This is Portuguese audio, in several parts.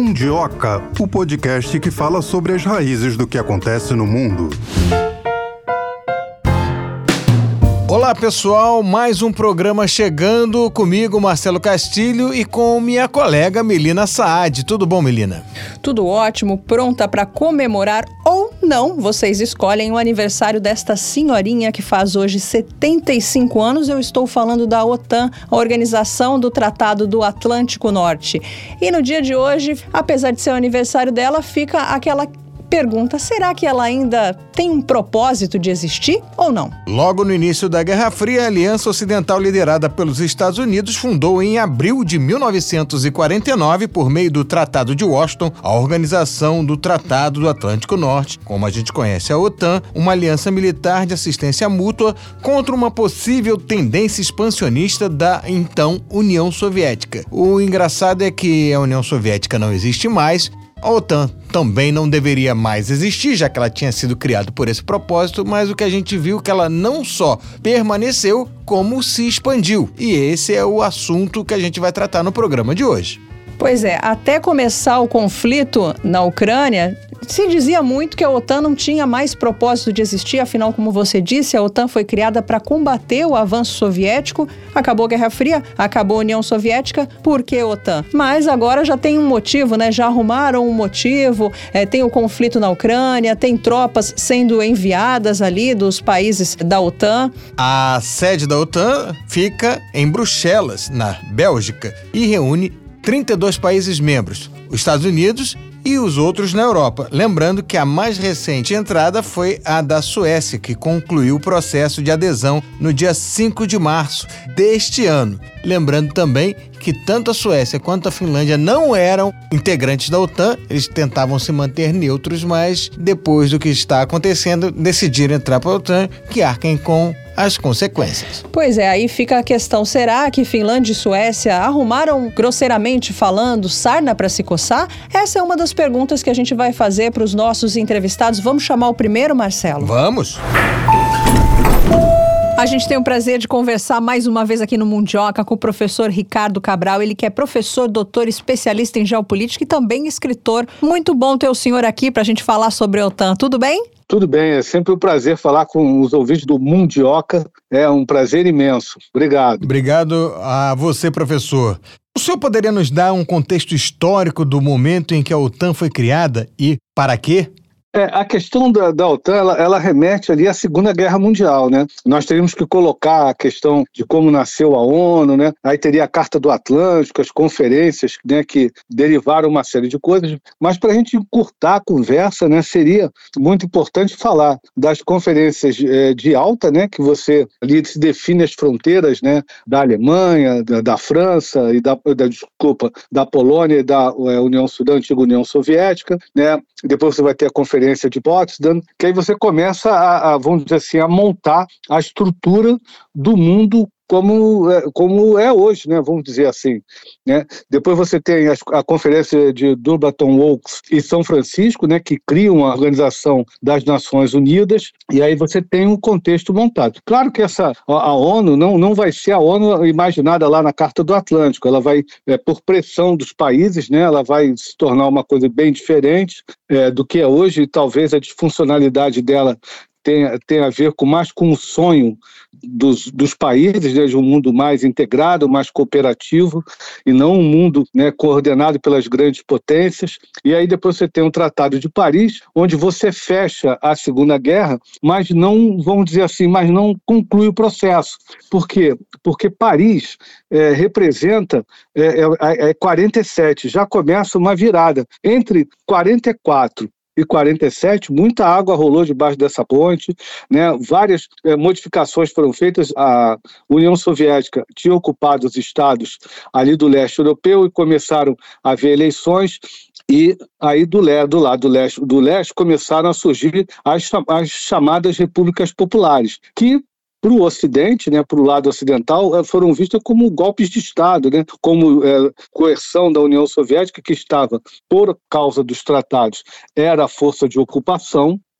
Mundioca, o podcast que fala sobre as raízes do que acontece no mundo. Olá pessoal, mais um programa chegando comigo, Marcelo Castilho, e com minha colega Melina Saad. Tudo bom, Melina? Tudo ótimo, pronta para comemorar ou não, vocês escolhem o aniversário desta senhorinha que faz hoje 75 anos. Eu estou falando da OTAN, a Organização do Tratado do Atlântico Norte. E no dia de hoje, apesar de ser o aniversário dela, fica aquela pergunta: será que ela ainda tem um propósito de existir ou não? Logo no início da Guerra Fria, a Aliança Ocidental liderada pelos Estados Unidos fundou em abril de 1949, por meio do Tratado de Washington, a Organização do Tratado do Atlântico Norte, como a gente conhece a OTAN, uma aliança militar de assistência mútua contra uma possível tendência expansionista da então União Soviética. O engraçado é que a União Soviética não existe mais. A OTAN também não deveria mais existir, já que ela tinha sido criada por esse propósito, mas o que a gente viu é que ela não só permaneceu, como se expandiu. E esse é o assunto que a gente vai tratar no programa de hoje. Pois é, até começar o conflito na Ucrânia, se dizia muito que a OTAN não tinha mais propósito de existir. Afinal, como você disse, a OTAN foi criada para combater o avanço soviético. Acabou a Guerra Fria, acabou a União Soviética, por que OTAN? Mas agora já tem um motivo, né? Já arrumaram um motivo, tem o conflito na Ucrânia, tem tropas sendo enviadas ali dos países da OTAN. A sede da OTAN fica em Bruxelas, na Bélgica, e reúne 32 países membros, os Estados Unidos e os outros na Europa. Lembrando que a mais recente entrada foi a da Suécia, que concluiu o processo de adesão no dia 5 de março deste ano. Lembrando também que tanto a Suécia quanto a Finlândia não eram integrantes da OTAN, eles tentavam se manter neutros, mas depois do que está acontecendo, decidiram entrar para a OTAN, que arquem com as consequências. Pois é, aí fica a questão: será que Finlândia e Suécia arrumaram, grosseiramente falando, sarna para se coçar? Essa é uma das perguntas que a gente vai fazer para os nossos entrevistados. Vamos chamar o primeiro, Marcelo? Vamos! A gente tem o prazer de conversar mais uma vez aqui no Mundioca com o professor Ricardo Cabral, ele que é professor, doutor, especialista em geopolítica e também escritor. Muito bom ter o senhor aqui para a gente falar sobre a OTAN. Tudo bem? Tudo bem, é sempre um prazer falar com os ouvintes do Mundioca, é um prazer imenso. Obrigado. Obrigado a você, professor. O senhor poderia nos dar um contexto histórico do momento em que a OTAN foi criada e para quê? A questão da OTAN, ela remete ali à Segunda Guerra Mundial, né? Nós teríamos que colocar a questão de como nasceu a ONU, né? Aí teria a Carta do Atlântico, as conferências, né, que derivaram uma série de coisas, mas para a gente encurtar a conversa, né, seria muito importante falar das conferências de Alta, né, que você ali se define as fronteiras, né, da Alemanha, da França e da Polônia e da da antiga União Soviética, né? Depois você vai ter a Conferência de Potsdam, que aí você começa vamos dizer assim, a montar a estrutura do mundo como é hoje, né? Vamos dizer assim, né? Depois você tem a Conferência de Bretton Woods e São Francisco, né, que criam a Organização das Nações Unidas, e aí você tem um contexto montado. Claro que a ONU não vai ser a ONU imaginada lá na Carta do Atlântico, ela vai, por pressão dos países, né, ela vai se tornar uma coisa bem diferente do que é hoje, e talvez a disfuncionalidade dela tem a ver mais com o sonho dos países, né, de um mundo mais integrado, mais cooperativo, e não um mundo, né, coordenado pelas grandes potências. E aí depois você tem o Tratado de Paris, onde você fecha a Segunda Guerra, mas não, vamos dizer assim, mas não conclui o processo. Por quê? Porque Paris representa 47, já começa uma virada. Entre 44 e 47, muita água rolou debaixo dessa ponte, né? Várias modificações foram feitas. A União Soviética tinha ocupado os estados ali do leste europeu e começaram a haver eleições, e aí do lado do leste começaram a surgir as chamadas repúblicas populares, que para o Ocidente, né, para o lado ocidental, foram vistas como golpes de Estado, né, como coerção da União Soviética, que estava, por causa dos tratados, era a força de ocupação,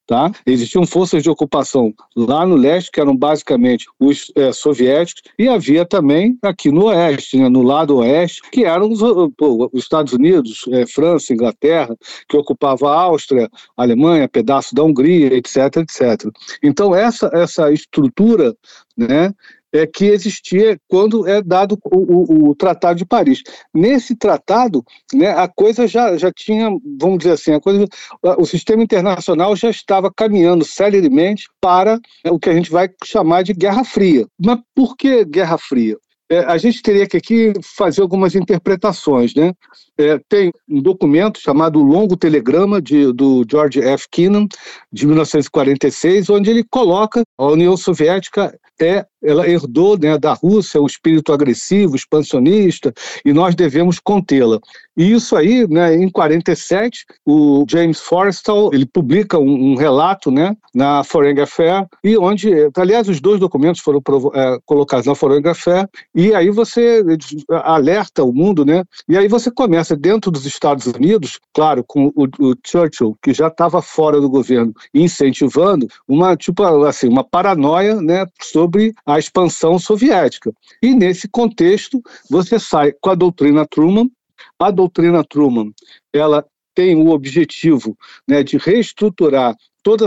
tá? Existiam forças de ocupação lá no leste, que eram basicamente os soviéticos, e havia também aqui no oeste, né, no lado oeste, que eram os Estados Unidos, França, Inglaterra, que ocupava a Áustria, a Alemanha, pedaço da Hungria, etc, etc. Então, essa estrutura, né, que existia quando é dado o Tratado de Paris. Nesse tratado, né, a coisa já tinha, vamos dizer assim, o sistema internacional já estava caminhando celeremente para o que a gente vai chamar de Guerra Fria. Mas por que Guerra Fria? A gente teria que aqui fazer algumas interpretações, né? Tem um documento chamado Longo Telegrama, do George F. Kennan, de 1946, onde ele coloca a União Soviética, ela herdou, né, da Rússia o espírito agressivo, expansionista, e nós devemos contê-la. E isso aí, né, em 47, o James Forrestal, ele publica um relato, né, na Foreign Affairs, e onde, aliás, os dois documentos foram colocados na Foreign Affairs, e aí você alerta o mundo, né, e aí você começa dentro dos Estados Unidos, claro, com o Churchill, que já estava fora do governo, incentivando uma paranoia, né, sobre a expansão soviética. E nesse contexto, você sai com a doutrina Truman. A doutrina Truman, ela tem o objetivo, né, de reestruturar toda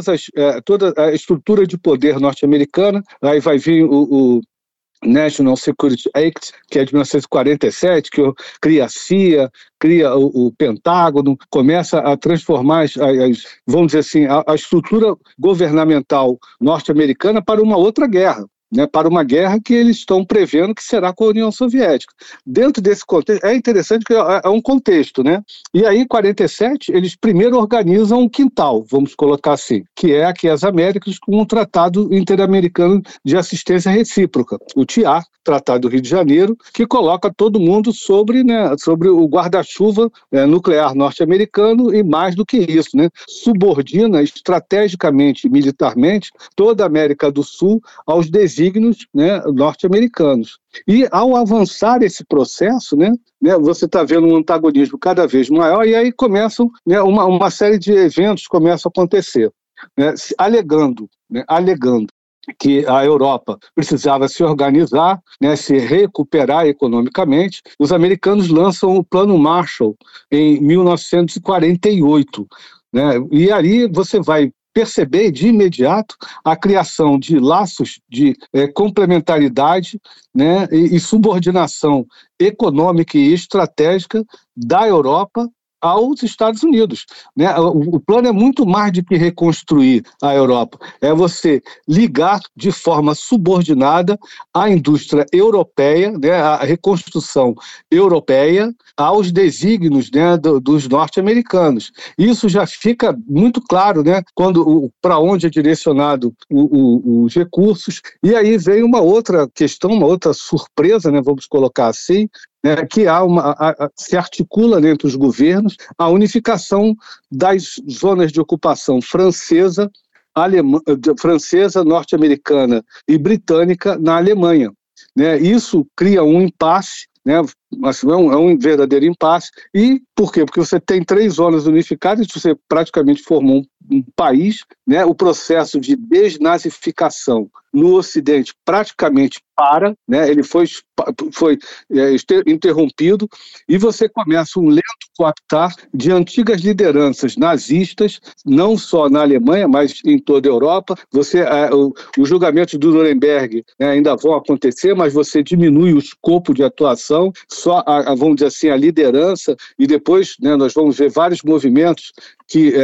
a estrutura de poder norte-americana. Aí vai vir o National Security Act, que é de 1947, que cria a CIA, cria o Pentágono, começa a transformar, vamos dizer assim, a estrutura governamental norte-americana para uma outra guerra. Né, para uma guerra que eles estão prevendo que será com a União Soviética. Dentro desse contexto, é interessante que é um contexto, né? E aí, em 47, eles primeiro organizam um quintal, vamos colocar assim, que é aqui as Américas, com um Tratado Interamericano de Assistência Recíproca, o TIA, Tratado do Rio de Janeiro, que coloca todo mundo sobre o guarda-chuva nuclear norte-americano, e mais do que isso, né? Subordina estrategicamente e militarmente toda a América do Sul aos desígnios, né, norte-americanos. E ao avançar esse processo, né, você está vendo um antagonismo cada vez maior, e aí começam, né, uma série de eventos começam a acontecer, né, alegando que a Europa precisava se organizar, né, se recuperar economicamente. Os americanos lançam o Plano Marshall em 1948, né, e aí você vai perceber de imediato a criação de laços de complementaridade, né, e subordinação econômica e estratégica da Europa aos Estados Unidos, né? O plano é muito mais do que reconstruir a Europa, é você ligar de forma subordinada a indústria europeia, né, a reconstrução europeia aos desígnios, né, dos norte-americanos. Isso já fica muito claro, né, para onde é direcionado os recursos. E aí vem uma outra questão, uma outra surpresa, né, vamos colocar assim, que se articula entre os governos a unificação das zonas de ocupação francesa, norte-americana e britânica na Alemanha, né? Isso cria um impasse, né? Assim, é um verdadeiro impasse. E por quê? Porque você tem 3 zonas unificadas, você praticamente formou um país, né? O processo de desnazificação no Ocidente praticamente né? Ele foi interrompido, e você começa um lento coaptar de antigas lideranças nazistas, não só na Alemanha, mas em toda a Europa. Os julgamentos do Nuremberg, né, ainda vão acontecer, mas você diminui o escopo de atuação, só, vamos dizer assim, a liderança, e depois, né, nós vamos ver vários movimentos que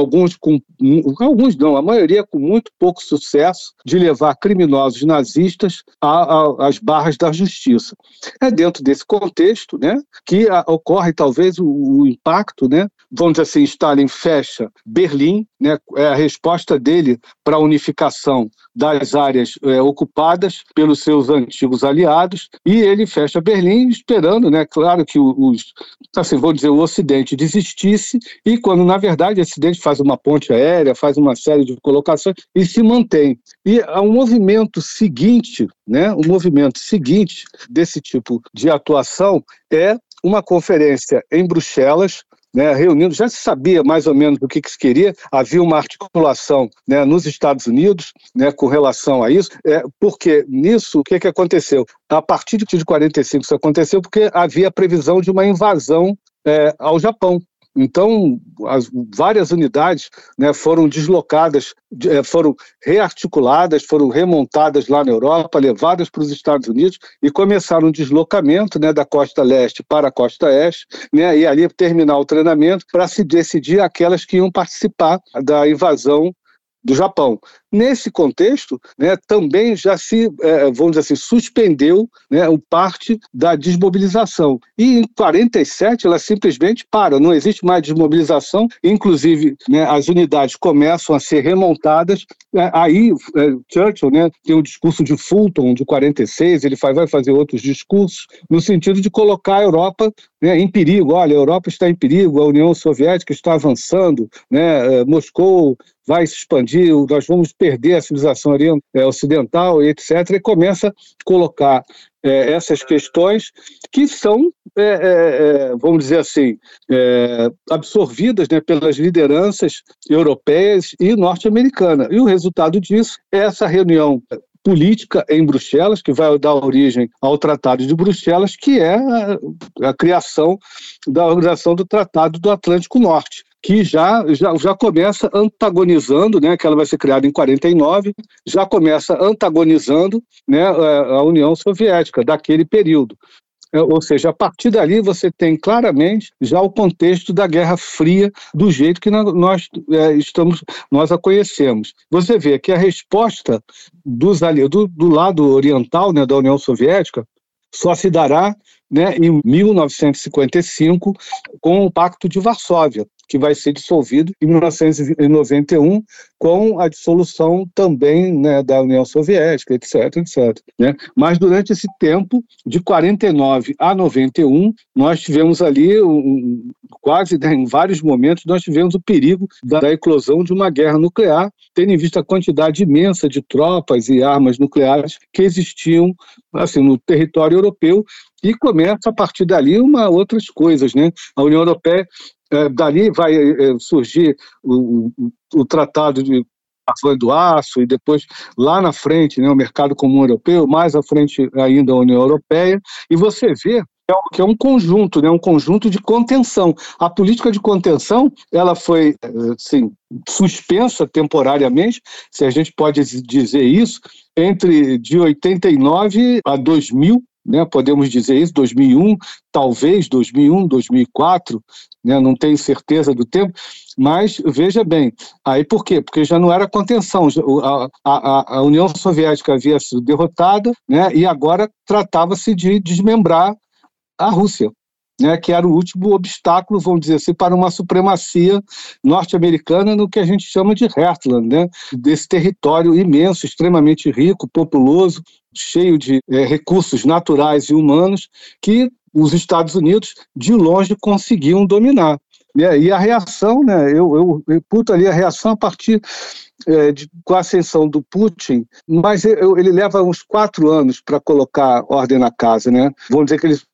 alguns não, a maioria com muito pouco sucesso, de levar criminosos nazistas às barras da justiça. É dentro desse contexto, né, que ocorre talvez o impacto, né, vamos dizer assim, Stalin fecha Berlim, né, é a resposta dele para a unificação das áreas ocupadas pelos seus antigos aliados, e ele fecha Berlim esperando, né, claro que o Ocidente desistisse, e quando na verdade o Ocidente faz uma ponte aérea, faz uma série de colocações e se mantém. E o movimento seguinte, né, desse tipo de atuação é uma conferência em Bruxelas, né, reunindo, já se sabia mais ou menos o que se queria, havia uma articulação, né, nos Estados Unidos, né, com relação a isso, porque nisso, o que aconteceu? A partir de 45 isso aconteceu porque havia a previsão de uma invasão ao Japão. Então, várias unidades, né, foram deslocadas, foram rearticuladas, foram remontadas lá na Europa, levadas para os Estados Unidos e começaram o deslocamento, né, da costa leste para a costa oeste, né, e ali terminar o treinamento para se decidir aquelas que iam participar da invasão do Japão. Nesse contexto, né, também já se, vamos dizer assim, suspendeu, né, parte da desmobilização. E em 47 ela simplesmente para, não existe mais desmobilização, inclusive, né, as unidades começam a ser remontadas. Aí Churchill, né, tem o discurso de Fulton de 46, ele vai fazer outros discursos no sentido de colocar a Europa, né, em perigo. Olha, a Europa está em perigo, a União Soviética está avançando, né, Moscou vai se expandir, nós vamos perder a civilização ocidental, etc., e começa a colocar essas questões que são, vamos dizer assim, absorvidas, né, pelas lideranças europeias e norte-americanas. E o resultado disso é essa reunião política em Bruxelas, que vai dar origem ao Tratado de Bruxelas, que é a criação da Organização do Tratado do Atlântico Norte, que já começa antagonizando, né, que ela vai ser criada em 49, já começa antagonizando, né, a União Soviética daquele período. Ou seja, a partir dali você tem claramente já o contexto da Guerra Fria do jeito que nós a conhecemos. Você vê que a resposta do lado oriental, né, da União Soviética só se dará, né, em 1955 com o Pacto de Varsóvia, que vai ser dissolvido em 1991 com a dissolução também, né, da União Soviética, etc., né? Mas durante esse tempo, de 49 a 91, nós tivemos ali, quase, né, em vários momentos, nós tivemos o perigo da eclosão de uma guerra nuclear, tendo em vista a quantidade imensa de tropas e armas nucleares que existiam assim, no território europeu, e começa a partir dali outras coisas, né? A União Europeia, dali vai surgir o Tratado de do Aço, e depois lá na frente, né, o Mercado Comum Europeu, mais à frente ainda a União Europeia, e você vê que é um conjunto, né, um conjunto de contenção. A política de contenção, ela foi, assim, suspensa temporariamente, se a gente pode dizer isso, de 89 a 2000, né, podemos dizer isso, 2001, talvez 2001, 2004, né, não tenho certeza do tempo, mas veja bem, aí por quê? Porque já não era contenção, a União Soviética havia sido derrotada, né, e agora tratava-se de desmembrar a Rússia, né, que era o último obstáculo, vamos dizer assim, para uma supremacia norte-americana no que a gente chama de Heartland, né, desse território imenso, extremamente rico, populoso, cheio de recursos naturais e humanos que os Estados Unidos, de longe, conseguiam dominar. E a reação, né, eu reputo ali a reação a partir com a ascensão do Putin, mas ele leva uns 4 anos para colocar ordem na casa, né? Vamos dizer que em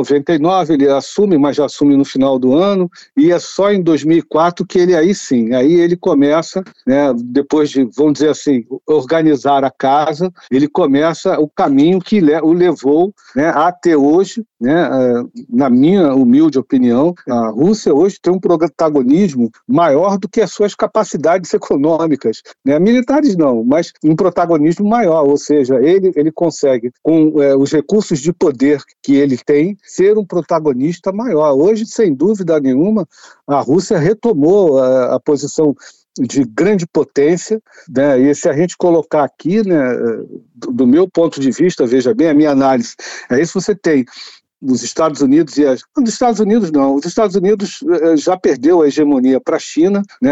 99 ele assume, mas já assume no final do ano, e é só em 2004 que ele aí sim, aí ele começa, né, depois de, vamos dizer assim, organizar a casa, ele começa o caminho que o levou, né, até hoje, né, na minha humilde opinião, a Rússia hoje tem um protagonismo maior do que as suas capacidades econômicas, né? Militares não, mas um protagonismo maior, ou seja, ele consegue, com os recursos de poder que ele tem, ser um protagonista maior. Hoje, sem dúvida nenhuma, a Rússia retomou a posição de grande potência, né? E se a gente colocar aqui, né, do meu ponto de vista, veja bem, a minha análise, é isso. Você tem os Estados Unidos os Estados Unidos não, os Estados Unidos já perdeu a hegemonia para a China, né?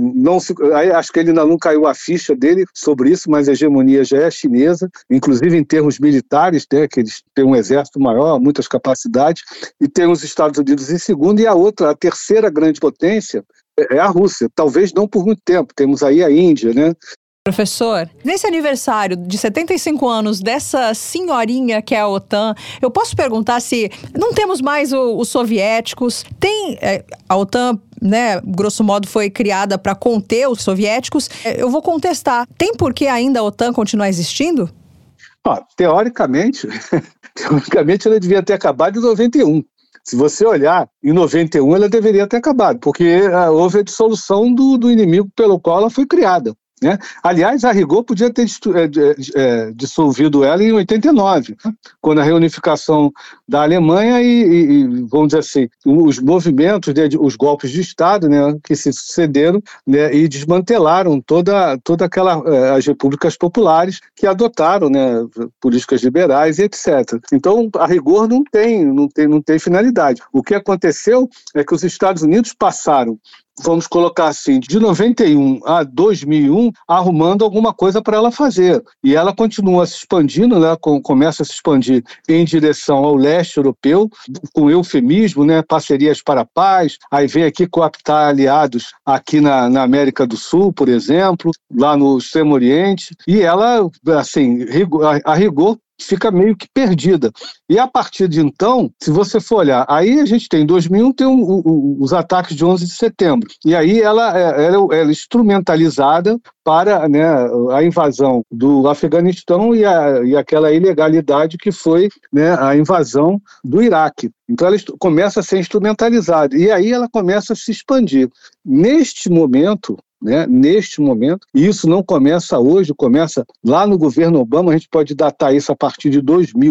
Acho que ele ainda não caiu a ficha dele sobre isso, mas a hegemonia já é chinesa, inclusive em termos militares, né, que eles têm um exército maior, muitas capacidades, e tem os Estados Unidos em segundo, e a terceira grande potência é a Rússia, talvez não por muito tempo, temos aí a Índia, né? Professor, nesse aniversário de 75 anos dessa senhorinha que é a OTAN, eu posso perguntar se não temos mais os soviéticos, a OTAN, né, grosso modo foi criada para conter os soviéticos, eu vou contestar, tem por que ainda a OTAN continuar existindo? Teoricamente ela devia ter acabado em 91. Se você olhar, em 91 ela deveria ter acabado, porque houve a dissolução do inimigo pelo qual ela foi criada. Né? Aliás, a rigor podia ter dissolvido ela em 89, quando a reunificação da Alemanha e vamos dizer assim, os movimentos, né, os golpes de Estado, né, que se sucederam, né, e desmantelaram toda as repúblicas populares que adotaram, né, políticas liberais e etc. Então, a rigor não tem finalidade. O que aconteceu é que os Estados Unidos passaram, vamos colocar assim, de 91 a 2001, arrumando alguma coisa para ela fazer. E ela continua se expandindo, né? Começa a se expandir em direção ao leste europeu, com eufemismo, né? Parcerias para a paz, aí vem aqui cooptar aliados aqui na América do Sul, por exemplo, lá no Extremo Oriente, e ela, assim, a rigor, fica meio que perdida. E a partir de então, se você for olhar, aí a gente tem, em 2001, tem os ataques de 11 de setembro. E aí ela é instrumentalizada para, né, a invasão do Afeganistão e aquela ilegalidade que foi, né, a invasão do Iraque. Então ela começa a ser instrumentalizada. E aí ela começa a se expandir. Neste momento, e isso não começa hoje, começa lá no governo Obama, a gente pode datar isso a partir de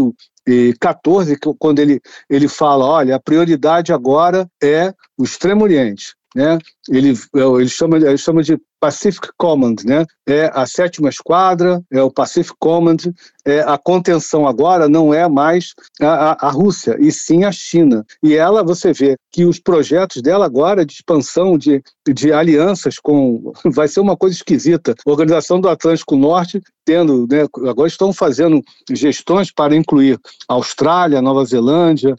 2014, quando ele fala, olha, a prioridade agora é o Extremo Oriente. Né? Ele chama de Pacific Command, né? É a 7ª Esquadra, é o Pacific Command, a contenção agora não é mais a Rússia, e sim a China. E ela, você vê que os projetos dela agora de expansão de alianças vai ser uma coisa esquisita. A Organização do Atlântico Norte tendo, né, agora estão fazendo gestões para incluir Austrália, Nova Zelândia,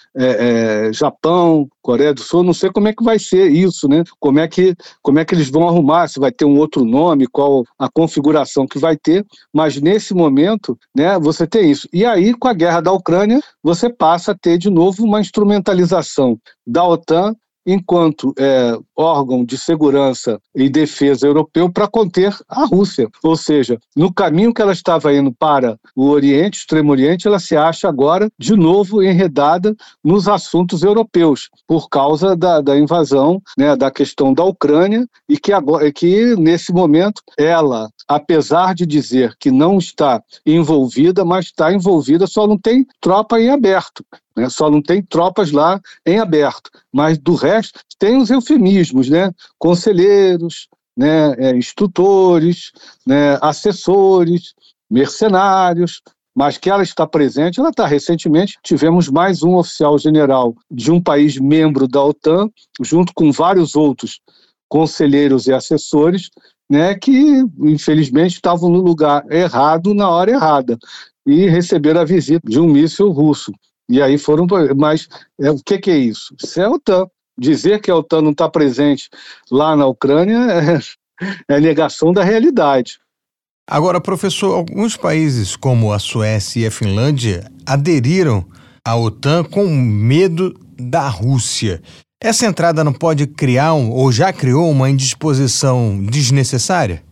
Japão, Coreia do Sul, não sei como é que vai ser isso, né? Como é que eles vão arrumar, se vai ter um outro nome, qual a configuração que vai ter, mas nesse momento, né, você tem isso. E aí, com a guerra da Ucrânia, você passa a ter de novo uma instrumentalização da OTAN enquanto órgão de segurança e defesa europeu para conter a Rússia. Ou seja, no caminho que ela estava indo para o Oriente, Extremo Oriente, ela se acha agora de novo enredada nos assuntos europeus, por causa da invasão, né, da questão da Ucrânia, e que nesse momento ela, apesar de dizer que não está envolvida, mas está envolvida, só não tem tropa em aberto. Né? Só não tem tropas lá em aberto, mas do resto tem os eufemismos, né? Conselheiros, né? Instrutores, né? Assessores, mercenários, mas que ela está presente, ela está recentemente, tivemos mais um oficial general de um país membro da OTAN, junto com vários outros conselheiros e assessores, né? Que infelizmente estavam no lugar errado na hora errada e receberam a visita de um míssil russo. E aí foram, mas o que é isso? Isso é a OTAN. Dizer que a OTAN não está presente lá na Ucrânia é negação da realidade. Agora, professor, alguns países como a Suécia e a Finlândia aderiram à OTAN com medo da Rússia. Essa entrada não pode criar ou já criou uma indisposição desnecessária?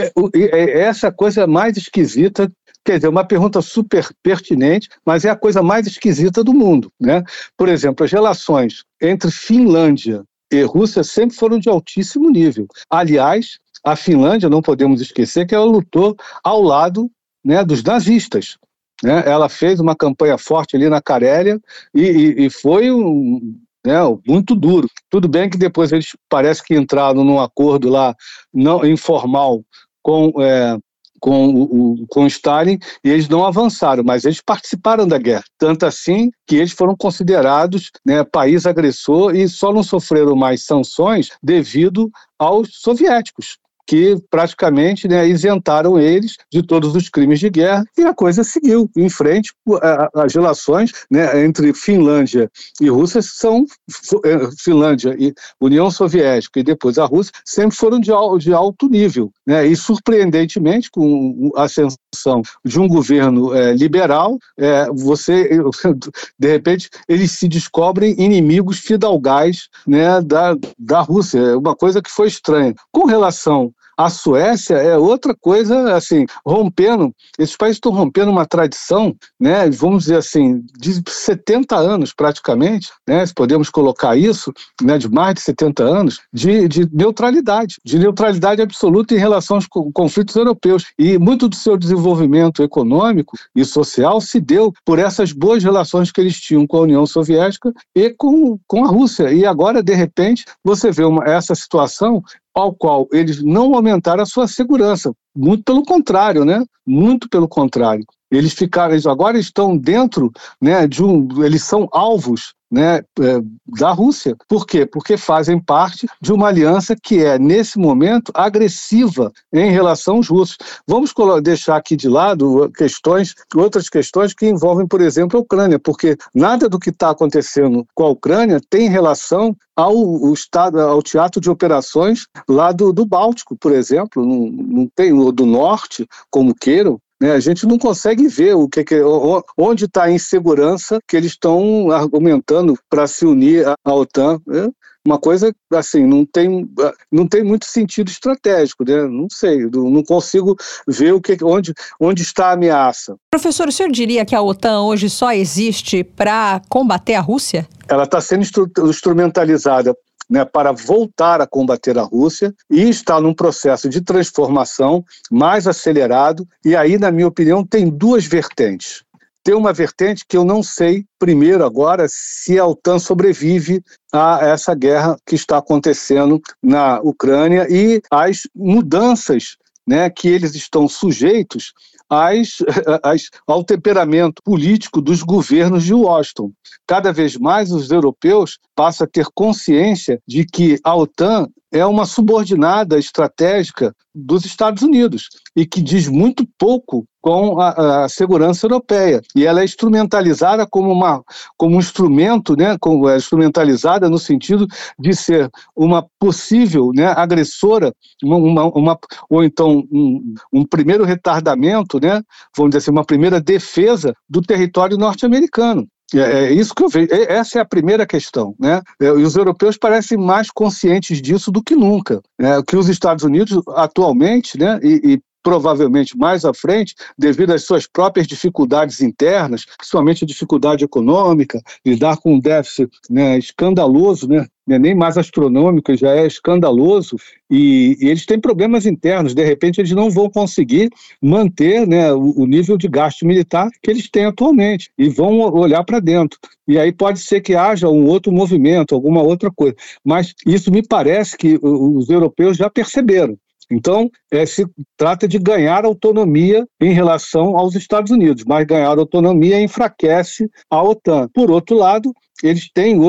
Essa coisa mais esquisita. Quer dizer, uma pergunta super pertinente, mas é a coisa mais esquisita do mundo, né? Por exemplo, as relações entre Finlândia e Rússia sempre foram de altíssimo nível. Aliás, a Finlândia, não podemos esquecer que ela lutou ao lado, né, dos nazistas. Né? Ela fez uma campanha forte ali na Carélia e foi muito duro. Tudo bem que depois eles parece que entraram num acordo lá não informal com Stalin, e eles não avançaram, mas eles participaram da guerra, tanto assim que eles foram considerados, né, país agressor, e só não sofreram mais sanções devido aos soviéticos. que praticamente, né, isentaram eles de todos os crimes de guerra, e a coisa seguiu em frente. As relações, né, entre Finlândia e Rússia Finlândia e União Soviética e depois a Rússia sempre foram de alto nível, né, e surpreendentemente com a ascensão de um governo liberal, de repente eles se descobrem inimigos fidalgais, né, da Rússia. É uma coisa que foi estranha. Com relação à Suécia, é outra coisa, assim, esses países estão rompendo uma tradição, né, vamos dizer assim, de 70 anos praticamente, né, se podemos colocar isso, né, de mais de 70 anos, de neutralidade absoluta em relação aos conflitos europeus. E muito do seu desenvolvimento econômico e social se deu por essas boas relações que eles tinham com a União Soviética e com a Rússia. E agora, de repente, você vê essa situação ao qual eles não aumentaram a sua segurança. Muito pelo contrário, né? Muito pelo contrário. Eles agora estão dentro, né, eles são alvos, né, da Rússia. Por quê? Porque fazem parte de uma aliança que é, nesse momento, agressiva em relação aos russos. Vamos deixar aqui de lado outras questões que envolvem, por exemplo, a Ucrânia, porque nada do que está acontecendo com a Ucrânia tem relação ao teatro de operações lá do Báltico, por exemplo, não tem, ou do Norte, como queiram. A gente não consegue ver onde está a insegurança que eles estão argumentando para se unir à OTAN. Uma coisa assim, não tem muito sentido estratégico, né? Não sei, não consigo ver onde está a ameaça. Professor, o senhor diria que a OTAN hoje só existe para combater a Rússia? Ela está sendo instrumentalizada, né, para voltar a combater a Rússia, e está num processo de transformação mais acelerado, e aí, na minha opinião, tem duas vertentes. Tem uma vertente que eu não sei, primeiro agora, se a OTAN sobrevive a essa guerra que está acontecendo na Ucrânia e as mudanças, né, que eles estão sujeitos ao temperamento político dos governos de Washington. Cada vez mais os europeus passam a ter consciência de que a OTAN é uma subordinada estratégica dos Estados Unidos e que diz muito pouco com a segurança europeia. E ela é instrumentalizada como um instrumento, né, instrumentalizada no sentido de ser uma possível, né, agressora, ou então um primeiro retardamento, né, vamos dizer assim, uma primeira defesa do território norte-americano. É isso que eu vejo. Essa é a primeira questão, né? E os europeus parecem mais conscientes disso do que nunca, né? Que os Estados Unidos atualmente, né, e provavelmente mais à frente, devido às suas próprias dificuldades internas, principalmente a dificuldade econômica, lidar com um déficit, né, escandaloso, né, nem mais astronômico, já é escandaloso, e eles têm problemas internos. De repente eles não vão conseguir manter, né, o nível de gasto militar que eles têm atualmente, e vão olhar para dentro. E aí pode ser que haja um outro movimento, alguma outra coisa. Mas isso me parece que os europeus já perceberam. Então, se trata de ganhar autonomia em relação aos Estados Unidos, mas ganhar autonomia enfraquece a OTAN. Por outro lado, eles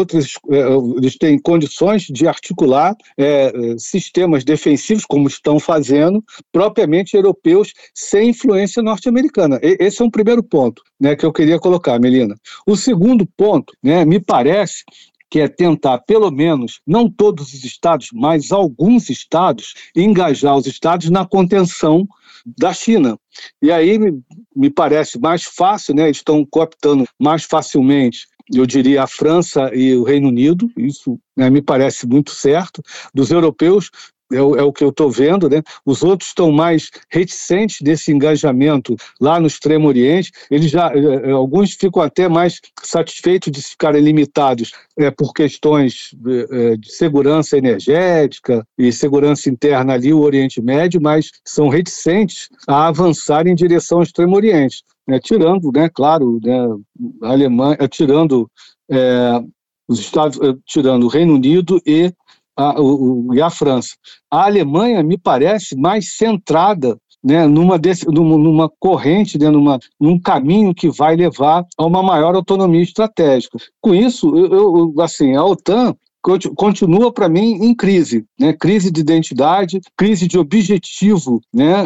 têm condições de articular sistemas defensivos, como estão fazendo, propriamente europeus, sem influência norte-americana. Esse é um primeiro ponto, né, que eu queria colocar, Melina. O segundo ponto, né, me parece que é tentar, pelo menos, não todos os estados, mas alguns estados, engajar os estados na contenção da China. E aí me parece mais fácil, né? Estão cooptando mais facilmente, eu diria, a França e o Reino Unido. Isso, né, me parece muito certo. Dos europeus, é o que eu estou vendo, né? Os outros estão mais reticentes desse engajamento lá no Extremo Oriente. Alguns ficam até mais satisfeitos de ficarem limitados por questões de segurança energética e segurança interna ali, o Oriente Médio, mas são reticentes a avançar em direção ao Extremo Oriente, né? Tirando, né, claro, né, a Alemanha, tirando os Estados, tirando o Reino Unido e a França. A Alemanha me parece mais centrada, né, numa corrente, né, num caminho que vai levar a uma maior autonomia estratégica. Com isso, assim, a OTAN continua para mim em crise, né? Crise de identidade, crise de objetivo, né?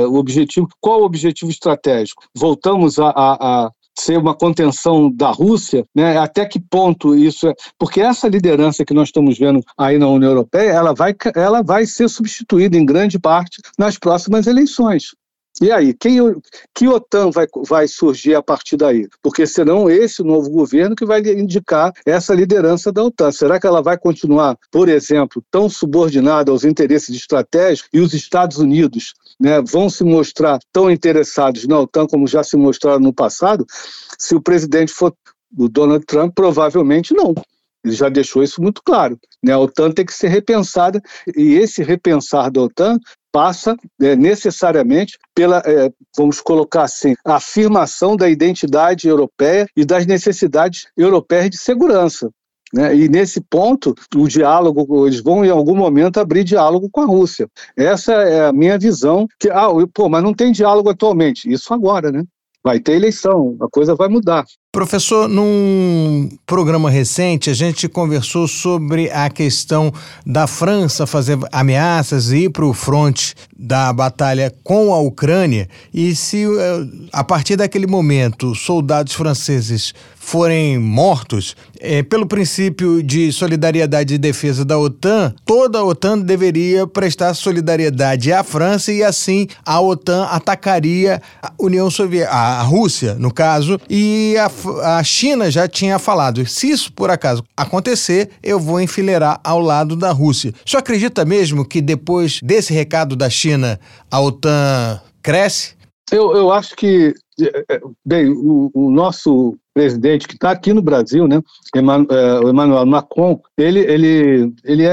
Qual o objetivo estratégico? Voltamos a ser uma contenção da Rússia, né? Até que ponto isso é... Porque essa liderança que nós estamos vendo aí na União Europeia, ela vai ser substituída em grande parte nas próximas eleições. E aí, que OTAN vai surgir a partir daí? Porque serão esse novo governo que vai indicar essa liderança da OTAN. Será que ela vai continuar, por exemplo, tão subordinada aos interesses estratégicos e os Estados Unidos, né, vão se mostrar tão interessados na OTAN como já se mostraram no passado? Se o presidente for o Donald Trump, provavelmente não. Ele já deixou isso muito claro, né? A OTAN tem que ser repensada, e esse repensar da OTAN passa necessariamente pela, vamos colocar assim, a afirmação da identidade europeia e das necessidades europeias de segurança, né? E nesse ponto, o diálogo, eles vão em algum momento abrir diálogo com a Rússia. Essa é a minha visão, mas não tem diálogo atualmente. Isso agora, né? Vai ter eleição, a coisa vai mudar. Professor, num programa recente, a gente conversou sobre a questão da França fazer ameaças e ir para o fronte da batalha com a Ucrânia, e se a partir daquele momento soldados franceses forem mortos, pelo princípio de solidariedade e defesa da OTAN, toda a OTAN deveria prestar solidariedade à França, e assim a OTAN atacaria a União Soviética, a Rússia, no caso, e a China já tinha falado, se isso por acaso acontecer, eu vou enfileirar ao lado da Rússia. O senhor acredita mesmo que depois desse recado da China, a OTAN cresce? Eu acho que, bem, o nosso presidente que está aqui no Brasil, né, o Emmanuel Macron, ele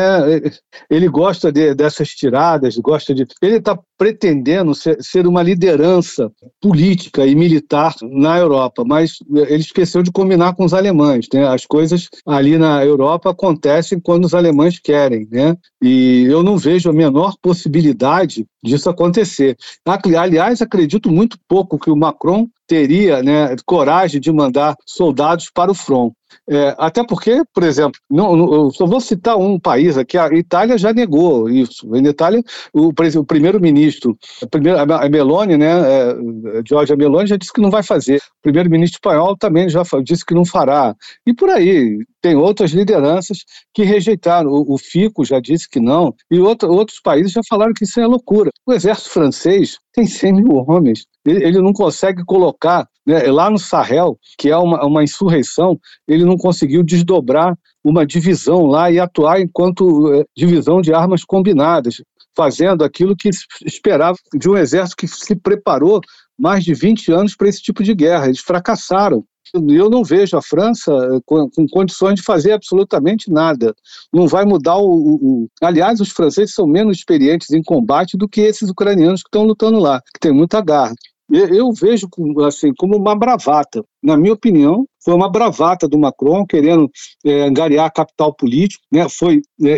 gosta dessas tiradas, ele está pretendendo ser uma liderança política e militar na Europa, mas ele esqueceu de combinar com os alemães, né? As coisas ali na Europa acontecem quando os alemães querem, né? E eu não vejo a menor possibilidade disso acontecer. Aliás, acredito muito pouco que o Macron teria, né, coragem de mandar soldados para o front. Até porque, por exemplo, eu só vou citar um país aqui, a Itália já negou isso. Na Itália, o primeiro-ministro, a Meloni, né, Giorgia Meloni, já disse que não vai fazer. O primeiro-ministro espanhol também já disse que não fará. E por aí, tem outras lideranças que rejeitaram. O Fico já disse que não, e outros países já falaram que isso é loucura. O exército francês tem 100 mil homens. Ele não consegue colocar, né, lá no Sahel, que é uma insurreição, ele não conseguiu desdobrar uma divisão lá e atuar enquanto divisão de armas combinadas, fazendo aquilo que esperava de um exército que se preparou mais de 20 anos para esse tipo de guerra. Eles fracassaram. Eu não vejo a França com condições de fazer absolutamente nada. Não vai mudar Aliás, os franceses são menos experientes em combate do que esses ucranianos que estão lutando lá, que tem muita garra. Eu vejo assim, como uma bravata. Na minha opinião, foi uma bravata do Macron querendo angariar capital político, né? Foi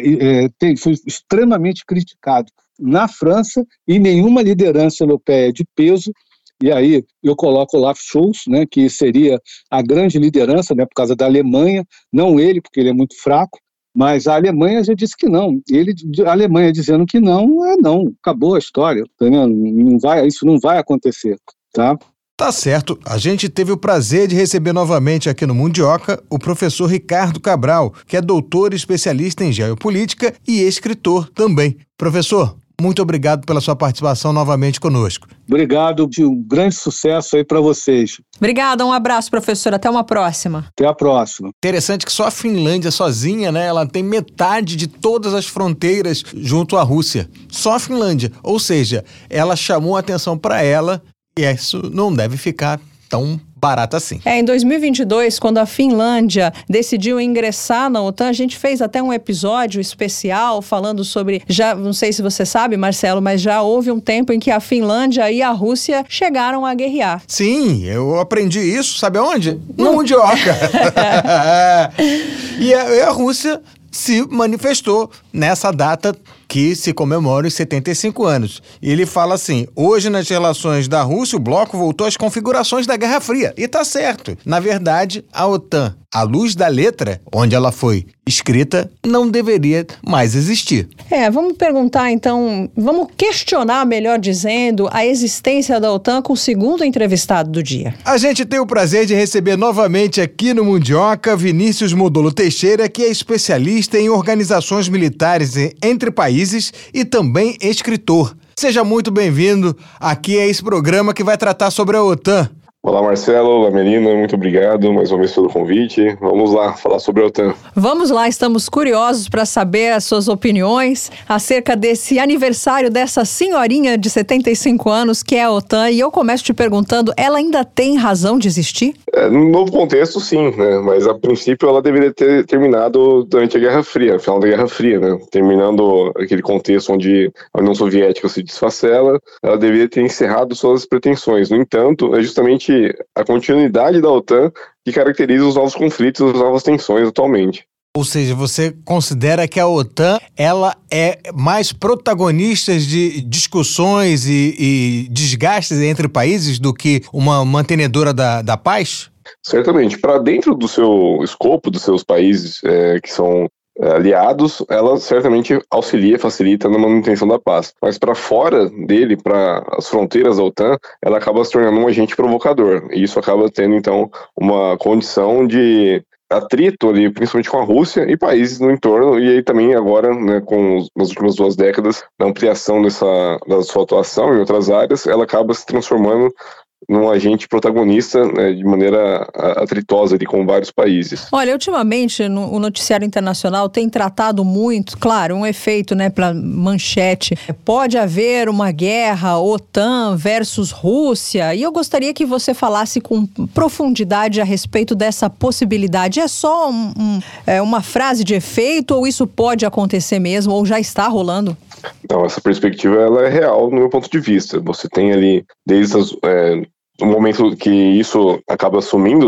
extremamente criticado na França, e nenhuma liderança europeia de peso. E aí eu coloco Olaf Scholz, né, que seria a grande liderança, né, por causa da Alemanha, não ele, porque ele é muito fraco, mas a Alemanha já disse que não. A Alemanha dizendo que não, não, acabou a história, tá vendo? Isso não vai acontecer, tá? Tá certo. A gente teve o prazer de receber novamente aqui no Mundioca o professor Ricardo Cabral, que é doutor e especialista em geopolítica e escritor também. Professor, muito obrigado pela sua participação novamente conosco. Obrigado, um grande sucesso aí para vocês. Obrigada, um abraço, professor. Até uma próxima. Até a próxima. Interessante que só a Finlândia sozinha, né, ela tem metade de todas as fronteiras junto à Rússia. Só a Finlândia. Ou seja, ela chamou a atenção para ela, e isso não deve ficar tão barato assim. Em 2022, quando a Finlândia decidiu ingressar na OTAN, a gente fez até um episódio especial falando sobre, não sei se você sabe, Marcelo, mas já houve um tempo em que a Finlândia e a Rússia chegaram a guerrear. Sim, eu aprendi isso, sabe aonde? No Mundioca. E a Rússia se manifestou nessa data que se comemora os 75 anos. E ele fala assim: hoje nas relações da Rússia, o bloco voltou às configurações da Guerra Fria. E tá certo. Na verdade, a OTAN, à luz da letra, onde ela foi escrita, não deveria mais existir. Vamos perguntar então, vamos questionar, melhor dizendo, a existência da OTAN com o segundo entrevistado do dia. A gente tem o prazer de receber novamente aqui no Mundioca Vinícius Modolo Teixeira, que é especialista em organizações militares entre países e também escritor. Seja muito bem-vindo aqui a esse programa que vai tratar sobre a OTAN. Olá, Marcelo. Olá, Melina. Muito obrigado mais uma vez pelo convite. Vamos lá falar sobre a OTAN. Vamos lá, estamos curiosos para saber as suas opiniões acerca desse aniversário dessa senhorinha de 75 anos que é a OTAN. E eu começo te perguntando, ela ainda tem razão de existir? No novo contexto, sim, né? Mas a princípio ela deveria ter terminado durante a Guerra Fria, no final da Guerra Fria, né? Terminando aquele contexto onde a União Soviética se desfacela, ela deveria ter encerrado suas pretensões. No entanto, é justamente a continuidade da OTAN que caracteriza os novos conflitos e as novas tensões atualmente. Ou seja, você considera que a OTAN ela é mais protagonista de discussões e desgastes entre países do que uma mantenedora da paz? Certamente. Para dentro do seu escopo, dos seus países que são aliados, ela certamente auxilia, facilita na manutenção da paz. Mas para fora dele, para as fronteiras da OTAN, ela acaba se tornando um agente provocador. E isso acaba tendo, então, uma condição de atrito ali, principalmente com a Rússia e países no entorno, e aí também agora, né, nas últimas 2 décadas, na ampliação da sua atuação em outras áreas, ela acaba se transformando num agente protagonista, né, de maneira atritosa ali com vários países. Olha, ultimamente o noticiário internacional tem tratado muito, claro, um efeito, né, para manchete. Pode haver uma guerra OTAN versus Rússia, e eu gostaria que você falasse com profundidade a respeito dessa possibilidade. É só uma frase de efeito ou isso pode acontecer mesmo ou já está rolando? Então, essa perspectiva ela é real no meu ponto de vista. Você tem ali, desde o momento que isso acaba sumindo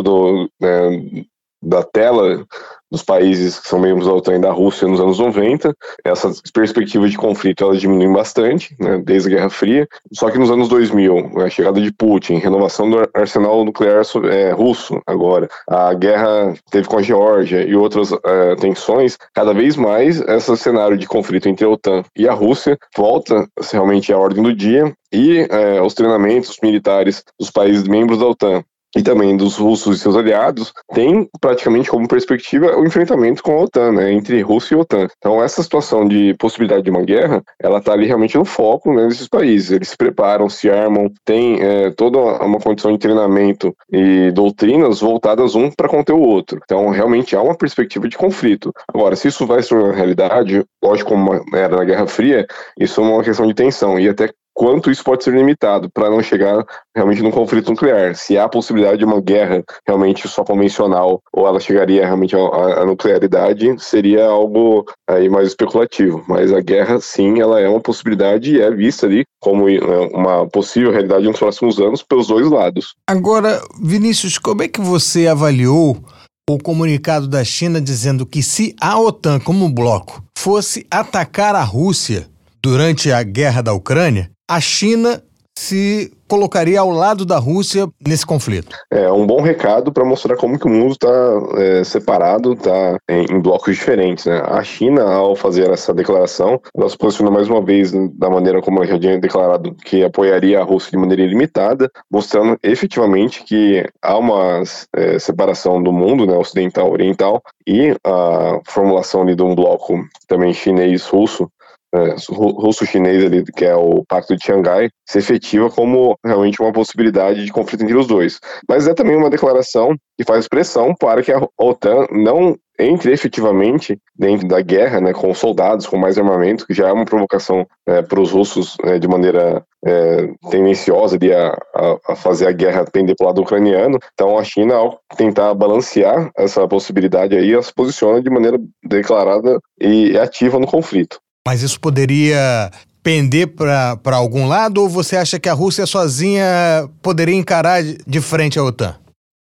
da tela dos países que são membros da OTAN e da Rússia nos anos 90, essa perspectiva de conflito ela diminui bastante, né, desde a Guerra Fria, só que nos anos 2000, a chegada de Putin, renovação do arsenal nuclear russo agora, a guerra que teve com a Geórgia e outras tensões, cada vez mais esse cenário de conflito entre a OTAN e a Rússia volta realmente à ordem do dia e os treinamentos militares dos países membros da OTAN e também dos russos e seus aliados, tem praticamente como perspectiva o enfrentamento com a OTAN, né, entre Rússia e OTAN. Então essa situação de possibilidade de uma guerra, ela está ali realmente no foco, né, desses países. Eles se preparam, se armam, tem toda uma condição de treinamento e doutrinas voltadas um para conter o outro. Então realmente há uma perspectiva de conflito. Agora, se isso vai se tornar realidade, lógico, como era na Guerra Fria, isso é uma questão de tensão e até quanto isso pode ser limitado para não chegar realmente num conflito nuclear. Se há a possibilidade de uma guerra realmente só convencional ou ela chegaria realmente à nuclearidade, seria algo aí mais especulativo. Mas a guerra, sim, ela é uma possibilidade e é vista ali como uma possível realidade nos próximos anos pelos dois lados. Agora, Vinícius, como é que você avaliou o comunicado da China dizendo que se a OTAN como bloco fosse atacar a Rússia durante a guerra da Ucrânia, a China se colocaria ao lado da Rússia nesse conflito? É um bom recado para mostrar como que o mundo está separado, está em blocos diferentes, né? A China, ao fazer essa declaração, ela se posicionou mais uma vez da maneira como ela já tinha declarado que apoiaria a Rússia de maneira ilimitada, mostrando efetivamente que há uma separação do mundo, né, ocidental, oriental, e a formulação ali de um bloco também chinês-russo, russo-chinês ali, que é o Pacto de Xangai, se efetiva como realmente uma possibilidade de conflito entre os dois. Mas é também uma declaração que faz pressão para que a OTAN não entre efetivamente dentro da guerra, né, com soldados, com mais armamento, que já é uma provocação para os russos de maneira tendenciosa de a fazer a guerra pender para o lado ucraniano. Então a China, ao tentar balancear essa possibilidade aí, ela se posiciona de maneira declarada e ativa no conflito. Mas isso poderia pender para algum lado ou você acha que a Rússia sozinha poderia encarar de frente a OTAN?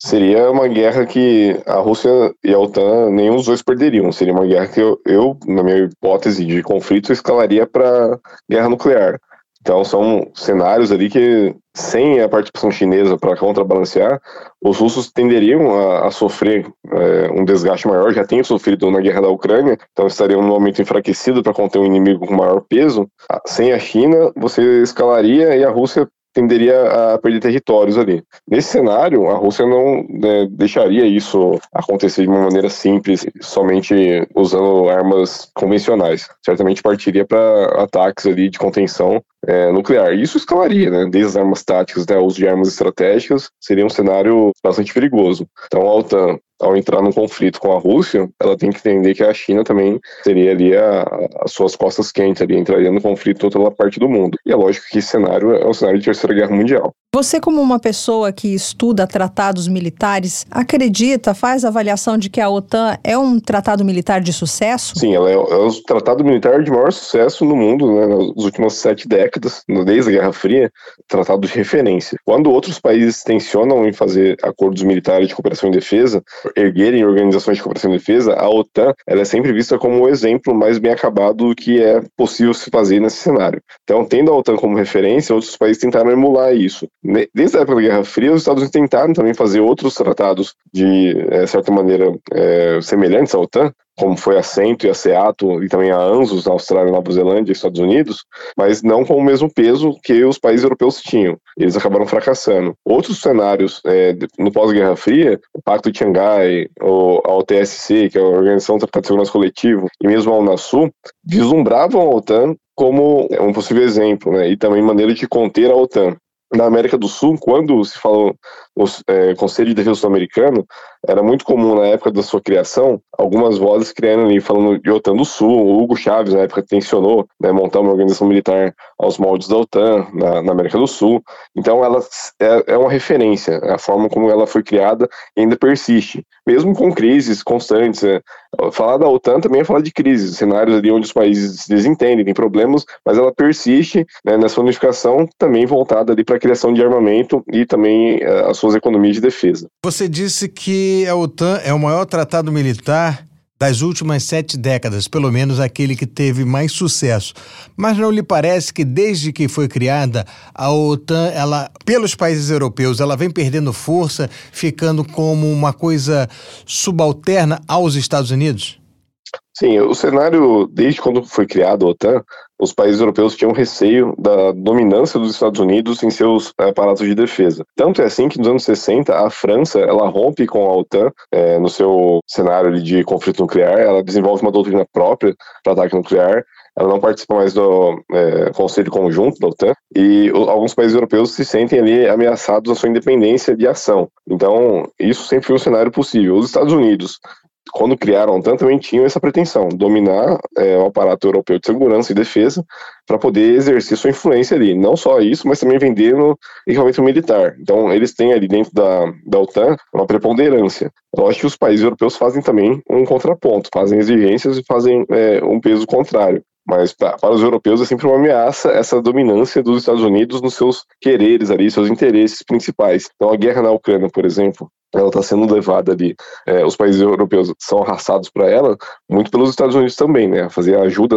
Seria uma guerra que a Rússia e a OTAN, nenhum dos dois perderiam. Seria uma guerra que eu na minha hipótese de conflito, escalaria para guerra nuclear. Então são cenários ali que, sem a participação chinesa para contrabalancear, os russos tenderiam a sofrer um desgaste maior, já têm sofrido na guerra da Ucrânia, então estariam num momento enfraquecido para conter um inimigo com maior peso. Sem a China, você escalaria e a Rússia tenderia a perder territórios ali. Nesse cenário, a Rússia não deixaria isso acontecer de uma maneira simples, somente usando armas convencionais. Certamente partiria para ataques ali de contenção nuclear. Isso escalaria, né? Desde as armas táticas até o uso de armas estratégicas, seria um cenário bastante perigoso. Então a OTAN, ao entrar num conflito com a Rússia, ela tem que entender que a China também teria ali as suas costas quentes, ali, entraria no conflito toda a parte do mundo. E é lógico que esse cenário é um cenário de Terceira Guerra Mundial. Você, como uma pessoa que estuda tratados militares, acredita, faz a avaliação de que a OTAN é um tratado militar de sucesso? Sim, ela é o tratado militar de maior sucesso no mundo, né, nas últimas 7 décadas, desde a Guerra Fria, tratado de referência. Quando outros países tensionam em fazer acordos militares de cooperação e defesa, erguerem organizações de cooperação e defesa, a OTAN ela é sempre vista como o exemplo mais bem acabado do que é possível se fazer nesse cenário. Então, tendo a OTAN como referência, outros países tentaram emular isso. Desde a época da Guerra Fria, os Estados Unidos tentaram também fazer outros tratados de certa maneira semelhantes à OTAN, como foi a CENTO e a SEATO e também a ANZUS na Austrália, Nova Zelândia e Estados Unidos, mas não com o mesmo peso que os países europeus tinham. Eles acabaram fracassando. Outros cenários no pós-Guerra Fria, o Pacto de Xangai, a OTSC, que é a Organização do Tratado de Segurança Coletivo, e mesmo a Unasul, vislumbravam a OTAN como um possível exemplo, né, e também maneira de conter a OTAN. Na América do Sul, quando se falou Conselho de Defesa Sul-Americano, era muito comum na época da sua criação, algumas vozes criando ali, falando de OTAN do Sul. O Hugo Chávez, na época, tensionou montar uma organização militar aos moldes da OTAN na América do Sul. Então, ela é uma referência, a forma como ela foi criada e ainda persiste, mesmo com crises constantes. Falar da OTAN também é falar de crises, cenários ali onde os países se desentendem, tem problemas, mas ela persiste nessa unificação também voltada ali para a criação de armamento e também as suas economias de defesa. Você disse que a OTAN é o maior tratado militar das últimas 7 décadas, pelo menos aquele que teve mais sucesso. Mas não lhe parece que desde que foi criada, a OTAN, pelos países europeus, ela vem perdendo força, ficando como uma coisa subalterna aos Estados Unidos? Sim, o cenário, desde quando foi criada a OTAN, os países europeus tinham receio da dominância dos Estados Unidos em seus aparatos de defesa. Tanto é assim que nos anos 60, a França ela rompe com a OTAN no seu cenário de conflito nuclear, ela desenvolve uma doutrina própria para ataque nuclear, ela não participa mais do Conselho Conjunto da OTAN, e alguns países europeus se sentem ali ameaçados na sua independência de ação. Então, isso sempre foi um cenário possível. Os Estados Unidos, quando criaram a OTAN, também tinham essa pretensão, dominar o aparato europeu de segurança e defesa para poder exercer sua influência ali. Não só isso, mas também vender no equipamento militar. Então, eles têm ali dentro da OTAN uma preponderância. Eu acho que os países europeus fazem também um contraponto, fazem exigências e fazem um peso contrário. Mas para os europeus é sempre uma ameaça essa dominância dos Estados Unidos nos seus quereres ali, seus interesses principais. Então, a guerra na Ucrânia, por exemplo, ela está sendo levada ali, os países europeus são arrastados para ela, muito pelos Estados Unidos também, né? Fazer a ajuda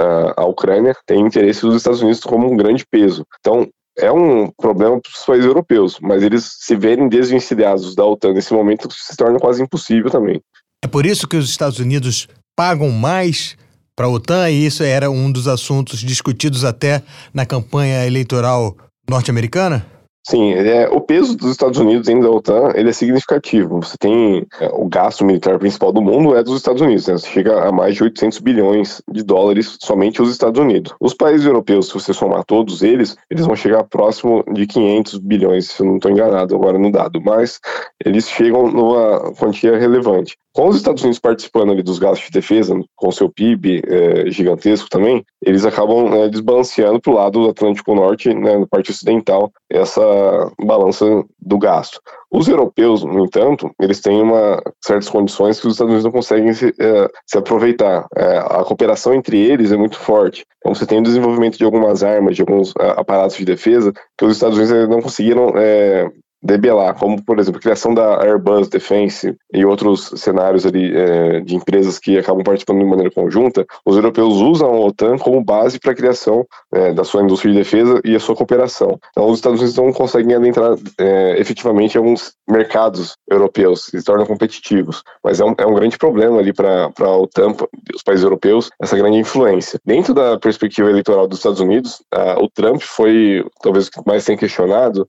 à Ucrânia tem interesse dos Estados Unidos como um grande peso. Então, é um problema para os países europeus, mas eles se verem desvencilhados da OTAN nesse momento se torna quase impossível também. É por isso que os Estados Unidos pagam mais para a OTAN, e isso era um dos assuntos discutidos até na campanha eleitoral norte-americana? Sim, o peso dos Estados Unidos dentro da OTAN ele é significativo. Você tem o gasto militar principal do mundo é dos Estados Unidos, né? Você chega a mais de 800 bilhões de dólares somente os Estados Unidos. Os países europeus, se você somar todos eles vão chegar próximo de 500 bilhões, se eu não estou enganado agora no dado, mas eles chegam numa quantia relevante. Com os Estados Unidos participando ali dos gastos de defesa, com seu PIB gigantesco também, eles acabam desbalanceando para o lado do Atlântico Norte, né, na parte ocidental, essa balança do gasto. Os europeus, no entanto, eles têm certas condições que os Estados Unidos não conseguem se aproveitar. A cooperação entre eles é muito forte. Então você tem o desenvolvimento de algumas armas, de alguns aparatos de defesa, que os Estados Unidos não conseguiram debelar, como, por exemplo, a criação da Airbus Defense e outros cenários ali de empresas que acabam participando de maneira conjunta, os europeus usam a OTAN como base para a criação da sua indústria de defesa e a sua cooperação. Então, os Estados Unidos não conseguem adentrar efetivamente em alguns mercados europeus, se tornam competitivos, mas é um grande problema ali para a OTAN, os países europeus, essa grande influência. Dentro da perspectiva eleitoral dos Estados Unidos, o Trump foi talvez o que mais tem questionado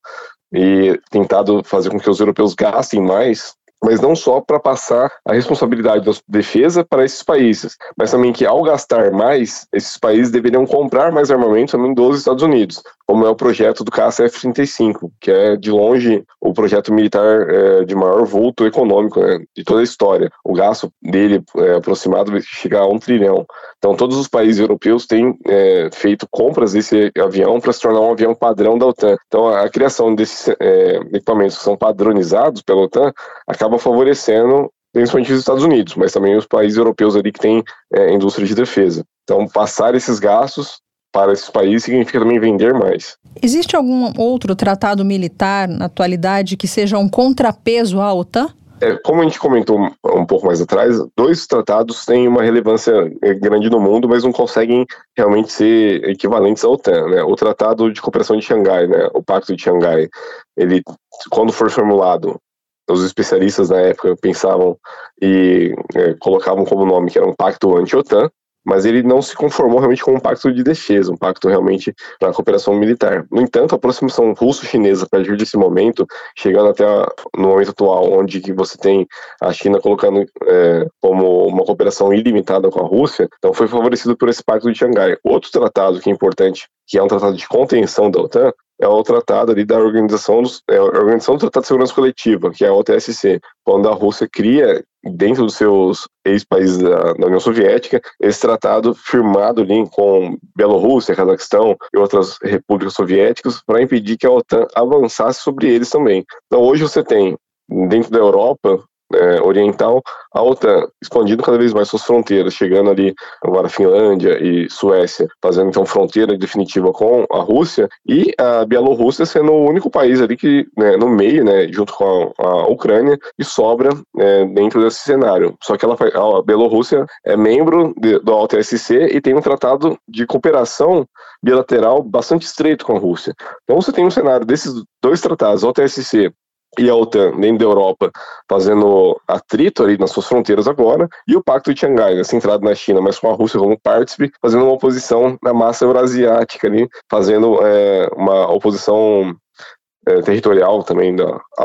e tentado fazer com que os europeus gastem mais, mas não só para passar a responsabilidade da defesa para esses países, mas também que ao gastar mais, esses países deveriam comprar mais armamento também dos Estados Unidos, como é o projeto do caça F-35, que é de longe o projeto militar de maior vulto econômico, né, de toda a história. O gasto dele aproximado vai chegar a 1 trilhão. Então todos os países europeus têm feito compras desse avião para se tornar um avião padrão da OTAN. Então a criação desses equipamentos que são padronizados pela OTAN acaba favorecendo principalmente os Estados Unidos, mas também os países europeus ali que têm indústria de defesa. Então passar esses gastos para esses países significa também vender mais. Existe algum outro tratado militar na atualidade que seja um contrapeso à OTAN? Como a gente comentou um pouco mais atrás, 2 tratados têm uma relevância grande no mundo, mas não conseguem realmente ser equivalentes à OTAN, né? O Tratado de Cooperação de Xangai, né? O Pacto de Xangai, ele, quando for formulado, os especialistas na época pensavam e colocavam como nome que era um pacto anti-OTAN, mas ele não se conformou realmente com um pacto de defesa, um pacto realmente para a cooperação militar. No entanto, a aproximação russo-chinesa, a partir desse momento, chegando até no momento atual, onde que você tem a China colocando como uma cooperação ilimitada com a Rússia, então foi favorecido por esse pacto de Xangai. Outro tratado que é importante, que é um tratado de contenção da OTAN, é o tratado ali da Organização do Tratado de Segurança Coletiva, que é a OTSC, quando a Rússia cria, dentro dos seus ex-países da União Soviética, esse tratado firmado ali com Bielorrússia, Cazaquistão e outras repúblicas soviéticas para impedir que a OTAN avançasse sobre eles também. Então hoje você tem, dentro da Europa oriental, a OTAN expandindo cada vez mais suas fronteiras, chegando ali agora a Finlândia e Suécia, fazendo então fronteira definitiva com a Rússia, e a Bielorrússia sendo o único país ali que, no meio, junto com a Ucrânia, que sobra dentro desse cenário. Só que a Bielorrússia é membro do OTSC e tem um tratado de cooperação bilateral bastante estreito com a Rússia. Então você tem um cenário desses 2 tratados, a OTSC e a OTAN, dentro da Europa, fazendo atrito ali nas suas fronteiras agora, e o Pacto de Xangai, centrado na China, mas com a Rússia como partícipe, fazendo uma oposição na massa eurasiática ali, fazendo uma oposição territorial também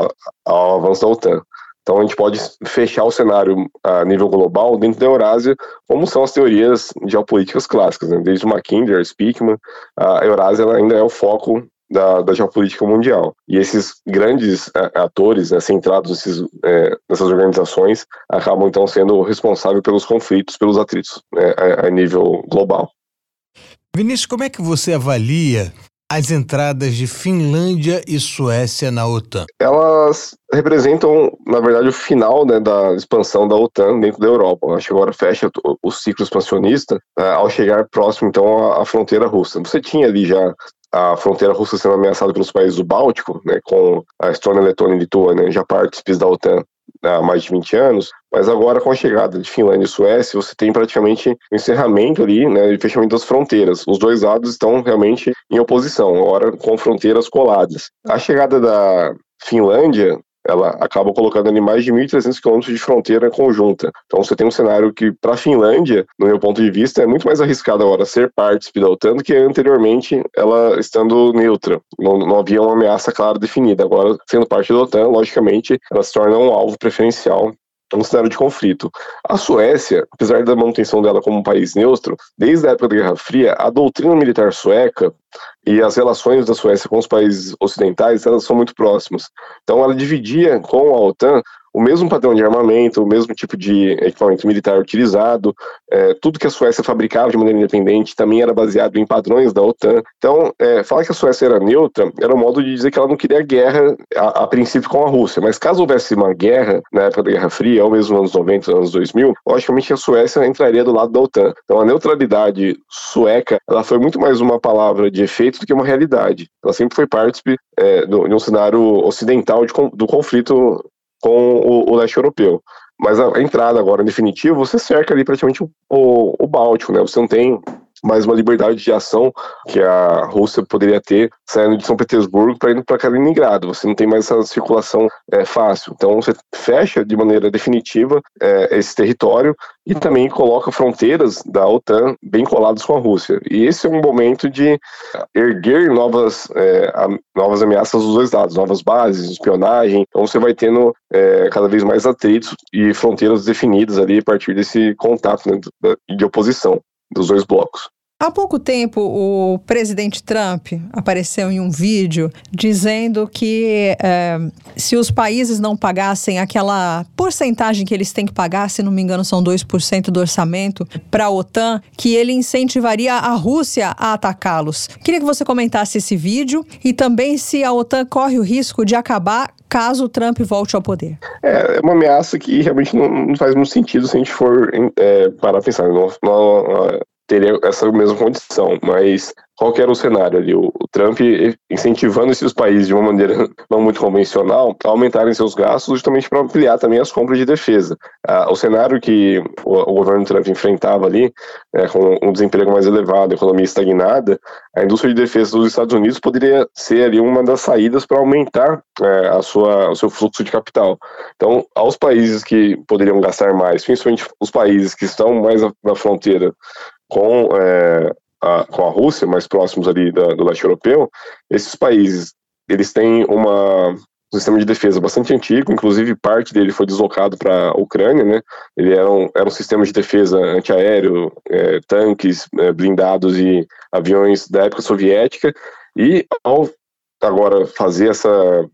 ao avanço da OTAN. Então a gente pode fechar o cenário a nível global dentro da Eurásia, como são as teorias geopolíticas clássicas, né? Desde Mackinder, Speakman, a Eurásia ela ainda é o foco da geopolítica mundial. E esses grandes atores, centrados nessas organizações, acabam então sendo responsáveis pelos conflitos, pelos atritos a nível global. Vinícius, como é que você avalia as entradas de Finlândia e Suécia na OTAN? Elas representam, na verdade, o final da expansão da OTAN dentro da Europa. Eu acho que agora fecha o ciclo expansionista ao chegar próximo, então, à fronteira russa. Você tinha ali já a fronteira russa sendo ameaçada pelos países do Báltico, com a Estônia, Letônia e Lituânia, já partícipes da OTAN há mais de 20 anos, mas agora com a chegada de Finlândia e Suécia, você tem praticamente o encerramento ali, e fechamento das fronteiras. Os 2 lados estão realmente em oposição, agora com fronteiras coladas. A chegada da Finlândia, ela acaba colocando ali mais de 1.300 quilômetros de fronteira conjunta. Então você tem um cenário que, para a Finlândia, no meu ponto de vista, é muito mais arriscado agora ser partícipe da OTAN do que anteriormente ela estando neutra. Não havia uma ameaça clara definida. Agora, sendo parte da OTAN, logicamente, ela se torna um alvo preferencial um cenário de conflito. A Suécia, apesar da manutenção dela como um país neutro, desde a época da Guerra Fria, a doutrina militar sueca e as relações da Suécia com os países ocidentais, elas são muito próximas. Então ela dividia com a OTAN o mesmo padrão de armamento, o mesmo tipo de equipamento militar utilizado, tudo que a Suécia fabricava de maneira independente também era baseado em padrões da OTAN. Então, falar que a Suécia era neutra era um modo de dizer que ela não queria guerra a princípio com a Rússia, mas caso houvesse uma guerra na época da Guerra Fria, ou mesmo nos anos 90, anos 2000, logicamente a Suécia entraria do lado da OTAN. Então a neutralidade sueca, ela foi muito mais uma palavra de efeito do que uma realidade. Ela sempre foi partícipe de um cenário ocidental do conflito com o leste europeu. Mas a entrada agora, em definitivo, você cerca ali praticamente o Báltico, né? Você não tem mais uma liberdade de ação que a Rússia poderia ter saindo de São Petersburgo para indo para Kaliningrado. Você não tem mais essa circulação fácil. Então você fecha de maneira definitiva esse território e também coloca fronteiras da OTAN bem coladas com a Rússia. E esse é um momento de erguer novas ameaças dos dois lados, novas bases, espionagem. Então você vai tendo cada vez mais atritos e fronteiras definidas ali a partir desse contato, né, de oposição dos dois blocos. Há pouco tempo, o presidente Trump apareceu em um vídeo dizendo que se os países não pagassem aquela porcentagem que eles têm que pagar, se não me engano são 2% do orçamento, para a OTAN, que ele incentivaria a Rússia a atacá-los. Queria que você comentasse esse vídeo e também se a OTAN corre o risco de acabar caso o Trump volte ao poder. É uma ameaça que realmente não faz muito sentido se a gente for parar a pensar. Não teria essa mesma condição, mas qual que era o cenário ali? O Trump incentivando esses países de uma maneira não muito convencional a aumentarem seus gastos justamente para ampliar também as compras de defesa. O cenário que o governo Trump enfrentava ali, com um desemprego mais elevado, a economia estagnada, a indústria de defesa dos Estados Unidos poderia ser ali uma das saídas para aumentar o seu fluxo de capital. Então, aos países que poderiam gastar mais, principalmente os países que estão mais na fronteira com a Rússia, mais próximos ali do leste europeu, esses países, eles têm um sistema de defesa bastante antigo, inclusive parte dele foi deslocado para a Ucrânia, né? Ele era um sistema de defesa antiaéreo, tanques, blindados e aviões da época soviética, e ao agora fazer essa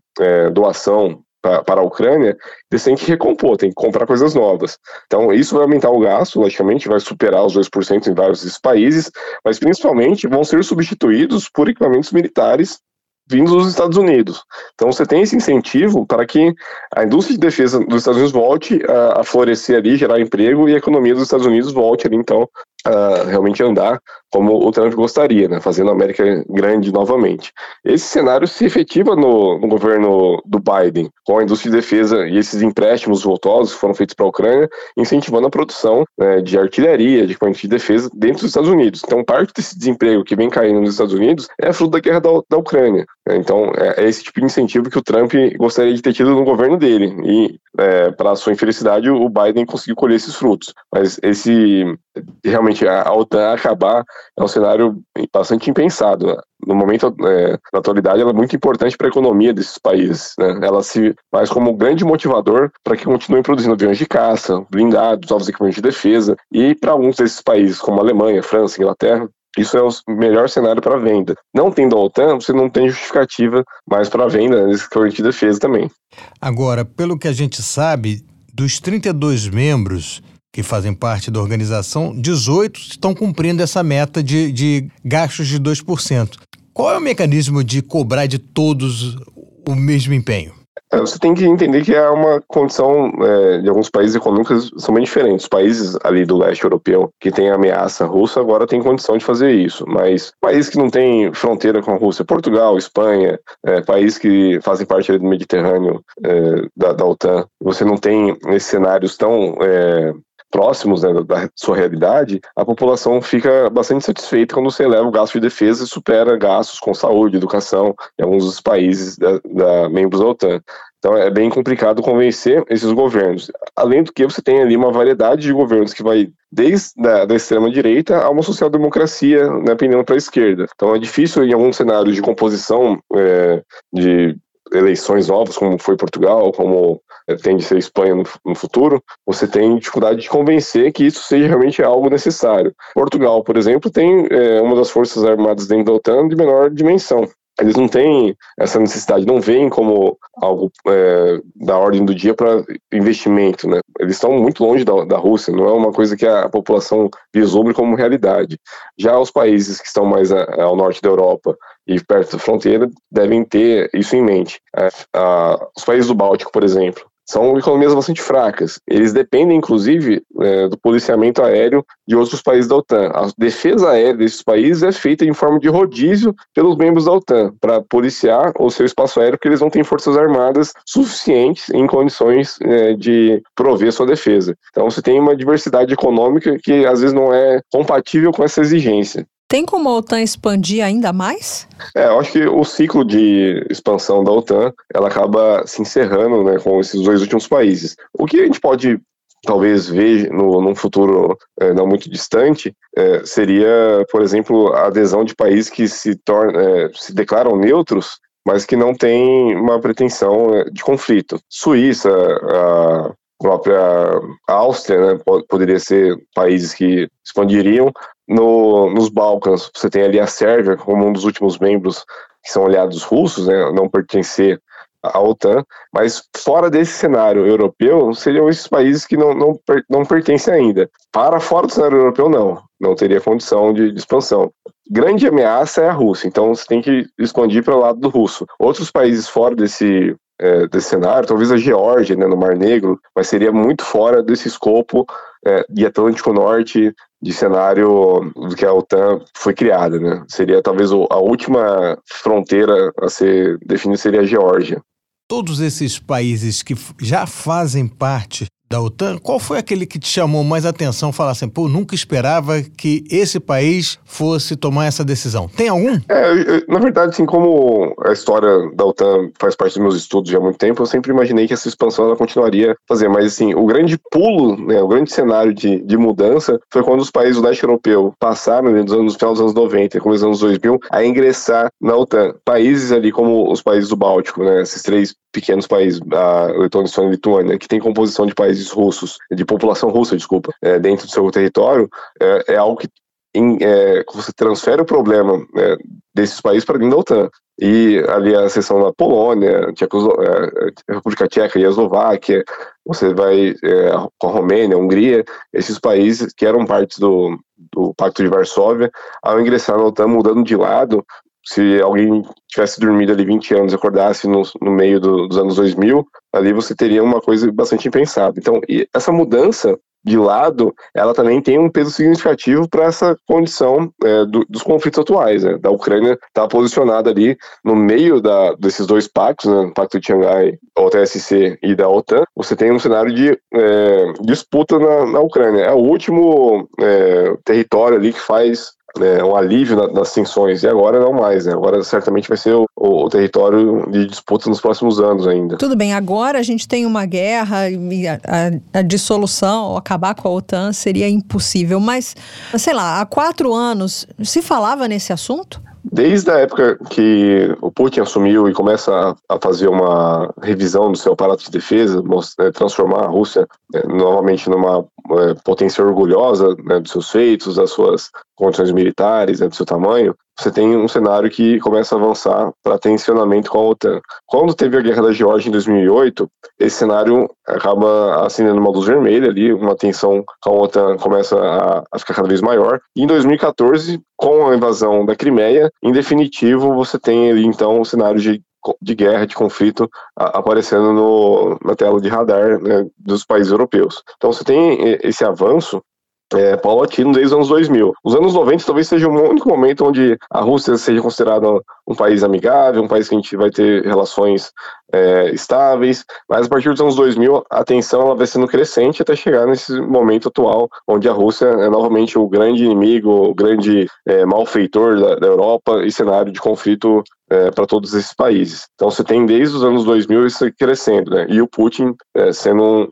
doação para a Ucrânia, eles têm que recompor, têm que comprar coisas novas. Então, isso vai aumentar o gasto, logicamente, vai superar os 2% em vários desses países, mas principalmente vão ser substituídos por equipamentos militares vindos dos Estados Unidos. Então, você tem esse incentivo para que a indústria de defesa dos Estados Unidos volte a florescer ali, gerar emprego, e a economia dos Estados Unidos volte ali, então, a realmente andar como o Trump gostaria, né, fazendo a América grande novamente. Esse cenário se efetiva no governo do Biden, com a indústria de defesa e esses empréstimos voltosos que foram feitos para a Ucrânia, incentivando a produção de artilharia, de equipamentos de defesa dentro dos Estados Unidos. Então, parte desse desemprego que vem caindo nos Estados Unidos é fruto da guerra da Ucrânia. Então, é esse tipo de incentivo que o Trump gostaria de ter tido no governo dele. E, para a sua infelicidade, o Biden conseguiu colher esses frutos. Mas realmente, a OTAN acabar é um cenário bastante impensado, né? No momento, na atualidade, ela é muito importante para a economia desses países, né? Ela se faz como um grande motivador para que continuem produzindo aviões de caça, blindados, novos equipamentos de defesa. E para alguns desses países, como a Alemanha, França, Inglaterra, isso é o melhor cenário para venda. Não tendo a OTAN, você não tem justificativa mais para venda nesse equipamento de defesa também. Agora, pelo que a gente sabe, dos 32 membros que fazem parte da organização, 18 estão cumprindo essa meta de gastos de 2%. Qual é o mecanismo de cobrar de todos o mesmo empenho? Você tem que entender que é uma condição de alguns países econômicos são bem diferentes. Os países ali do leste europeu que têm ameaça russa agora têm condição de fazer isso, mas países que não têm fronteira com a Rússia, Portugal, Espanha, países que fazem parte ali do Mediterrâneo da OTAN, você não tem esses cenários tão próximos, né, da sua realidade, a população fica bastante satisfeita quando você eleva o gasto de defesa e supera gastos com saúde, educação em alguns dos países membros da OTAN. Então é bem complicado convencer esses governos. Além do que você tem ali uma variedade de governos que vai desde da extrema-direita a uma social-democracia, né, pendendo para a esquerda. Então é difícil em alguns cenários de composição de eleições novas, como foi Portugal, como tende a ser Espanha no futuro, você tem dificuldade de convencer que isso seja realmente algo necessário. Portugal, por exemplo, tem uma das forças armadas dentro da OTAN de menor dimensão. eles não têm essa necessidade, não veem como algo da ordem do dia para investimento, né? Eles estão muito longe da Rússia, não é uma coisa que a população vislumbre como realidade. Já os países que estão mais ao norte da Europa e perto da fronteira devem ter isso em mente. Os países do Báltico, por exemplo, são economias bastante fracas. Eles dependem, inclusive, do policiamento aéreo de outros países da OTAN. A defesa aérea desses países é feita em forma de rodízio pelos membros da OTAN, para policiar o seu espaço aéreo, porque eles não têm forças armadas suficientes em condições de prover sua defesa. Então você tem uma diversidade econômica que às vezes não é compatível com essa exigência. Tem como a OTAN expandir ainda mais? Eu acho que o ciclo de expansão da OTAN, ela acaba se encerrando, né, com esses 2 últimos países. O que a gente pode talvez ver num futuro não muito distante seria, por exemplo, a adesão de países que se declaram neutros, mas que não têm uma pretensão de conflito. Suíça, a própria Áustria, né, poderia ser países que expandiriam. Nos Balcãs, você tem ali a Sérvia como um dos últimos membros que são aliados russos, né, não pertencer à OTAN, mas fora desse cenário europeu, seriam esses países que não pertencem ainda. Para fora do cenário europeu, não teria condição de expansão. Grande ameaça é a Rússia, então você tem que expandir para o lado do russo. Outros países fora desse cenário, talvez a Geórgia, né, no Mar Negro, mas seria muito fora desse escopo de Atlântico Norte, de cenário do que a OTAN foi criada, né? Seria talvez a última fronteira a ser definida seria a Geórgia. Todos esses países que já fazem parte da OTAN, qual foi aquele que te chamou mais atenção, falar assim, nunca esperava que esse país fosse tomar essa decisão? Tem algum? Na verdade, assim, como a história da OTAN faz parte dos meus estudos já há muito tempo, eu sempre imaginei que essa expansão ela continuaria a fazer, mas assim, o grande pulo, né, o grande cenário de mudança foi quando os países do leste europeu passaram, né, no final dos anos 90 e começo dos anos 2000, a ingressar na OTAN. Países ali como os países do Báltico, né, esses 3 pequenos países, a Letônia, Estônia e Lituânia, que tem composição de países russos, de população russa, dentro do seu território, é algo que você transfere o problema desses países para dentro da OTAN. E ali a seção da Polônia, a República Tcheca e a Eslováquia, você vai com a Romênia, a Hungria, esses países que eram parte do Pacto de Varsóvia, ao ingressar na OTAN, mudando de lado. Se alguém tivesse dormido ali 20 anos e acordasse no meio dos anos 2000, ali você teria uma coisa bastante impensada. Então, essa mudança de lado, ela também tem um peso significativo para essa condição dos conflitos atuais, né? Da Ucrânia está posicionada ali no meio desses 2 pactos, né? O Pacto de Xangai, a OTSC e da OTAN. Você tem um cenário de disputa na Ucrânia. É o último território ali que faz um alívio das tensões, e agora não mais, né? Agora certamente vai ser o território de disputa nos próximos anos ainda. Tudo bem, agora a gente tem uma guerra e a dissolução, acabar com a OTAN seria impossível, mas, sei lá, há 4 anos se falava nesse assunto? Desde a época que o Putin assumiu e começa a fazer uma revisão do seu aparato de defesa, transformar a Rússia novamente numa potência orgulhosa, né, dos seus feitos, das suas condições militares, do seu tamanho, você tem um cenário que começa a avançar para tensionamento com a OTAN. Quando teve a Guerra da Geórgia em 2008, esse cenário acaba acendendo uma luz vermelha ali, uma tensão com a OTAN começa a ficar cada vez maior. E em 2014, com a invasão da Crimeia, em definitivo, você tem ali então um cenário de guerra, de conflito aparecendo na tela de radar, né, dos países europeus. Então você tem esse avanço paulatino desde os anos 2000. Os anos 90 talvez seja o único momento onde a Rússia seja considerada um país amigável, um país que a gente vai ter relações estáveis, mas a partir dos anos 2000 a tensão ela vai sendo crescente até chegar nesse momento atual, onde a Rússia é novamente o grande inimigo, o grande malfeitor da Europa e cenário de conflito para todos esses países. Então você tem desde os anos 2000 isso crescendo, né? E o Putin sendo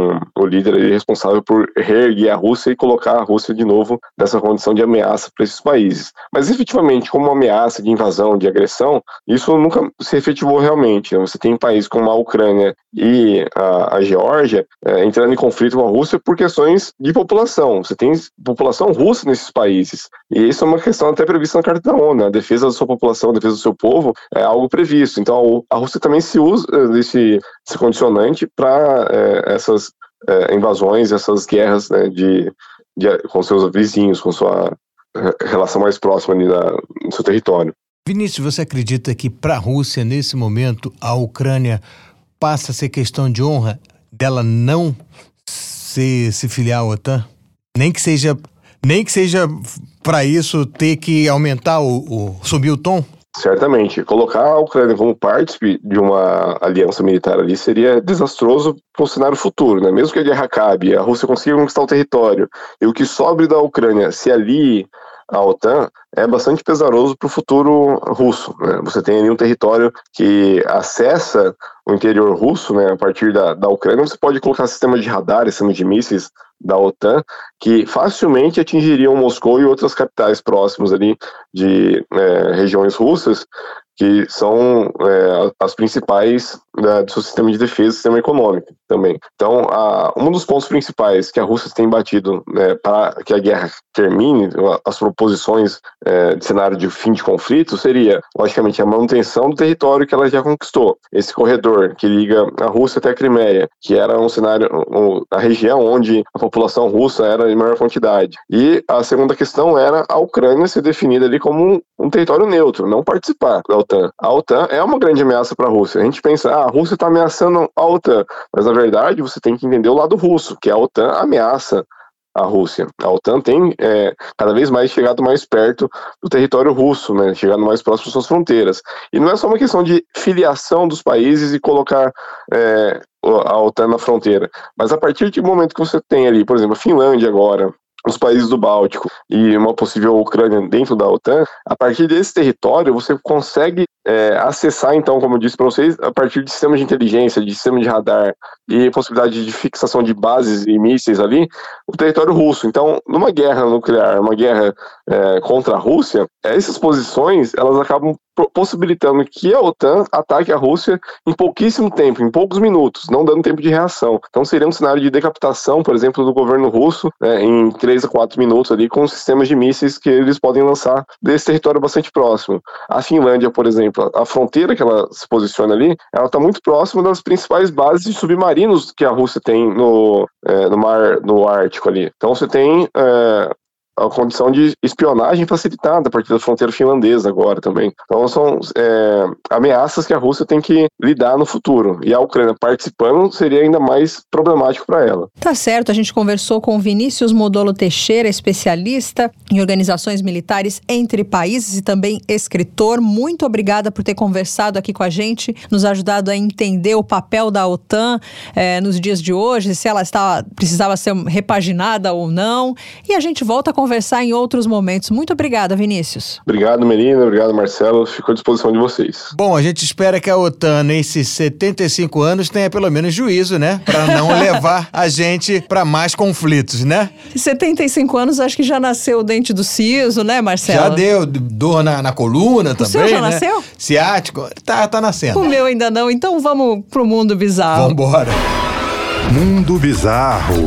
o líder responsável por reerguer a Rússia e colocar a Rússia de novo nessa condição de ameaça para esses países. Mas efetivamente, como uma ameaça de invasão, de agressão, isso nunca se efetivou realmente, né? Você tem países como a Ucrânia e a Geórgia entrando em conflito com a Rússia por questões de população. Você tem população russa nesses países. E isso é uma questão até prevista na Carta da ONU. A defesa da sua população, a defesa do seu povo é algo previsto. Então a Rússia também se usa desse condicionante para essas invasões, essas guerras, né, com seus vizinhos, com sua relação mais próxima ali no seu território. Vinícius, você acredita que para a Rússia, nesse momento, a Ucrânia passa a ser questão de honra dela não se filiar à OTAN? Nem que seja para isso ter que aumentar subir o tom? Certamente. Colocar a Ucrânia como partícipe de uma aliança militar ali seria desastroso para o cenário futuro, né? Mesmo que a guerra acabe, a Rússia consiga conquistar o território e o que sobre da Ucrânia se alie à OTAN, é bastante pesaroso para o futuro russo, né? Você tem ali um território que acessa o interior russo, né? A partir da Ucrânia, você pode colocar sistemas de radar, sistemas de mísseis da OTAN, que facilmente atingiriam Moscou e outras capitais próximas ali de regiões russas, que são as principais do seu sistema de defesa, sistema econômico também. Então, um dos pontos principais que a Rússia tem batido para que a guerra termine, as proposições de cenário de fim de conflito, seria, logicamente, a manutenção do território que ela já conquistou. Esse corredor que liga a Rússia até a Crimeia, que era um cenário, a região onde a população russa era em maior quantidade. E a segunda questão era a Ucrânia ser definida ali como um território neutro, não participar da OTAN. A OTAN é uma grande ameaça para a Rússia. A gente pensa, a Rússia está ameaçando a OTAN, mas na verdade você tem que entender o lado russo, que a OTAN ameaça a Rússia. A OTAN tem cada vez mais chegado mais perto do território russo, né, chegando mais próximo às suas fronteiras. E não é só uma questão de filiação dos países e colocar a OTAN na fronteira, mas a partir do momento que você tem ali, por exemplo, a Finlândia agora, os países do Báltico e uma possível Ucrânia dentro da OTAN, a partir desse território você consegue acessar, então, como eu disse para vocês, a partir de sistemas de inteligência, de sistema de radar e possibilidade de fixação de bases e mísseis ali, o território russo. Então, numa guerra nuclear, uma guerra contra a Rússia, essas posições, elas acabam possibilitando que a OTAN ataque a Rússia em pouquíssimo tempo, em poucos minutos, não dando tempo de reação. Então seria um cenário de decapitação, por exemplo, do governo russo, em 3 a 4 minutos ali, com sistemas de mísseis que eles podem lançar desse território bastante próximo. A Finlândia, por exemplo, a fronteira que ela se posiciona ali, ela está muito próxima das principais bases de submarinos que a Rússia tem no Ártico ali. Então você tem a condição de espionagem facilitada a partir da fronteira finlandesa agora também. Então são ameaças que a Rússia tem que lidar no futuro. E a Ucrânia participando seria ainda mais problemático para ela. Tá certo, a gente conversou com Vinícius Modolo Teixeira, especialista em organizações militares entre países e também escritor. Muito obrigada por ter conversado aqui com a gente, nos ajudado a entender o papel da OTAN nos dias de hoje, se ela precisava ser repaginada ou não. E a gente volta a conversar em outros momentos. Muito obrigada, Vinícius. Obrigado, Melina. Obrigado, Marcelo. Fico à disposição de vocês. Bom, a gente espera que a OTAN, nesses 75 anos, tenha pelo menos juízo, né? Para não levar a gente para mais conflitos, né? 75 anos, acho que já nasceu o dente do siso, né, Marcelo? Já deu dor na coluna também, seu já né? Nasceu? Ciático. Tá nascendo. O meu ainda não, então vamos pro mundo bizarro. Vambora. Mundo bizarro.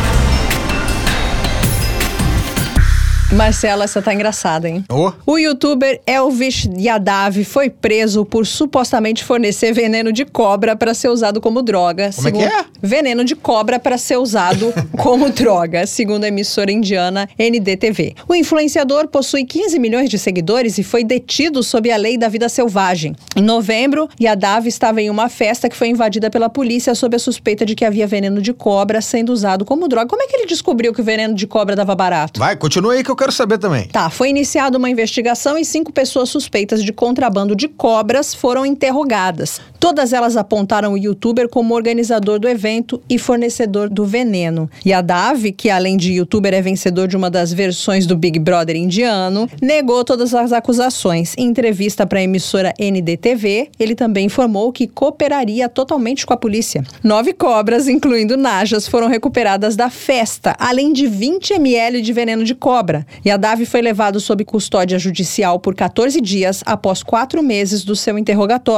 Marcelo, essa tá engraçada, hein? O youtuber Elvis Yadav foi preso por supostamente fornecer veneno de cobra para ser usado como droga. Como é que é? Veneno de cobra para ser usado como droga, segundo a emissora indiana NDTV. O influenciador possui 15 milhões de seguidores e foi detido sob a lei da vida selvagem. Em novembro, Yadav estava em uma festa que foi invadida pela polícia sob a suspeita de que havia veneno de cobra sendo usado como droga. Como é que ele descobriu que o veneno de cobra dava barato? Vai, continua aí que eu quero saber também. Tá, foi iniciada uma investigação e 5 pessoas suspeitas de contrabando de cobras foram interrogadas. Todas elas apontaram o youtuber como organizador do evento e fornecedor do veneno. Yadav, que além de youtuber é vencedor de uma das versões do Big Brother indiano, negou todas as acusações. Em entrevista para a emissora NDTV, ele também informou que cooperaria totalmente com a polícia. 9 cobras, incluindo najas, foram recuperadas da festa, além de 20 ml de veneno de cobra. Yadav foi levado sob custódia judicial por 14 dias após 4 meses do seu interrogatório.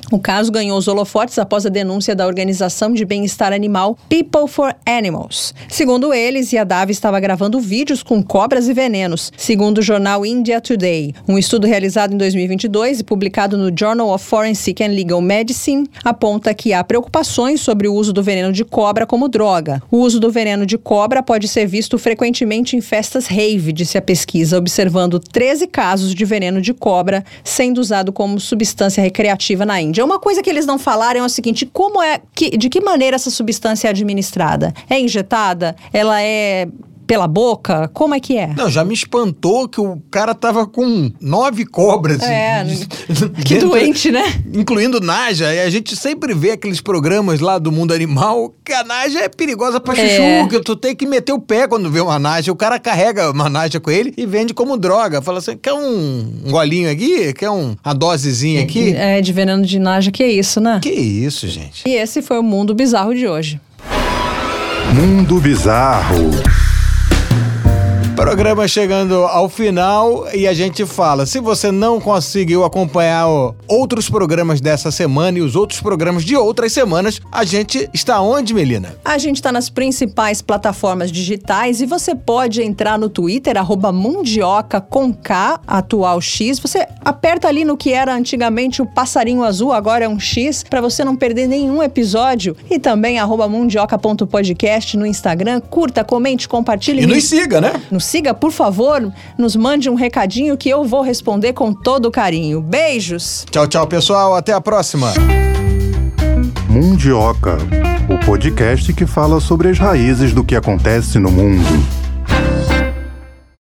O caso ganhou os holofotes após a denúncia da organização de bem-estar animal People for Animals. Segundo eles, Yadav estava gravando vídeos com cobras e venenos, segundo o jornal India Today. Um estudo realizado em 2022 e publicado no Journal of Forensic and Legal Medicine aponta que há preocupações sobre o uso do veneno de cobra como droga. O uso do veneno de cobra pode ser visto frequentemente em festas rave, disse a pesquisa, observando 13 casos de veneno de cobra sendo usado como substância recreativa na Índia. Uma coisa que eles não falaram é o seguinte: de que maneira essa substância é administrada? É injetada? Ela é pela boca? Como é que é? Não, já me espantou que o cara tava com 9 cobras. Que doente, né? Incluindo Naja. E a gente sempre vê aqueles programas lá do mundo animal que a Naja é perigosa pra chuchu, que tu tem que meter o pé quando vê uma Naja. O cara carrega uma Naja com ele e vende como droga. Fala assim, quer um golinho aqui? Quer uma dosezinha aqui? De veneno de Naja, que isso, né? Que isso, gente. E esse foi o Mundo Bizarro de hoje. Mundo Bizarro. Programa chegando ao final e a gente fala, se você não conseguiu acompanhar outros programas dessa semana e os outros programas de outras semanas, a gente está onde, Melina? A gente está nas principais plataformas digitais e você pode entrar no Twitter, @Mundioca com K, atual X. Você aperta ali no que era antigamente o passarinho azul, agora é um X, para você não perder nenhum episódio. E também @mundioca.podcast no Instagram. Curta, comente, compartilhe. E nos siga, né? Nos siga, por favor, nos mande um recadinho que eu vou responder com todo carinho. Beijos! Tchau, tchau, pessoal. Até a próxima. Mundioca, o podcast que fala sobre as raízes do que acontece no mundo.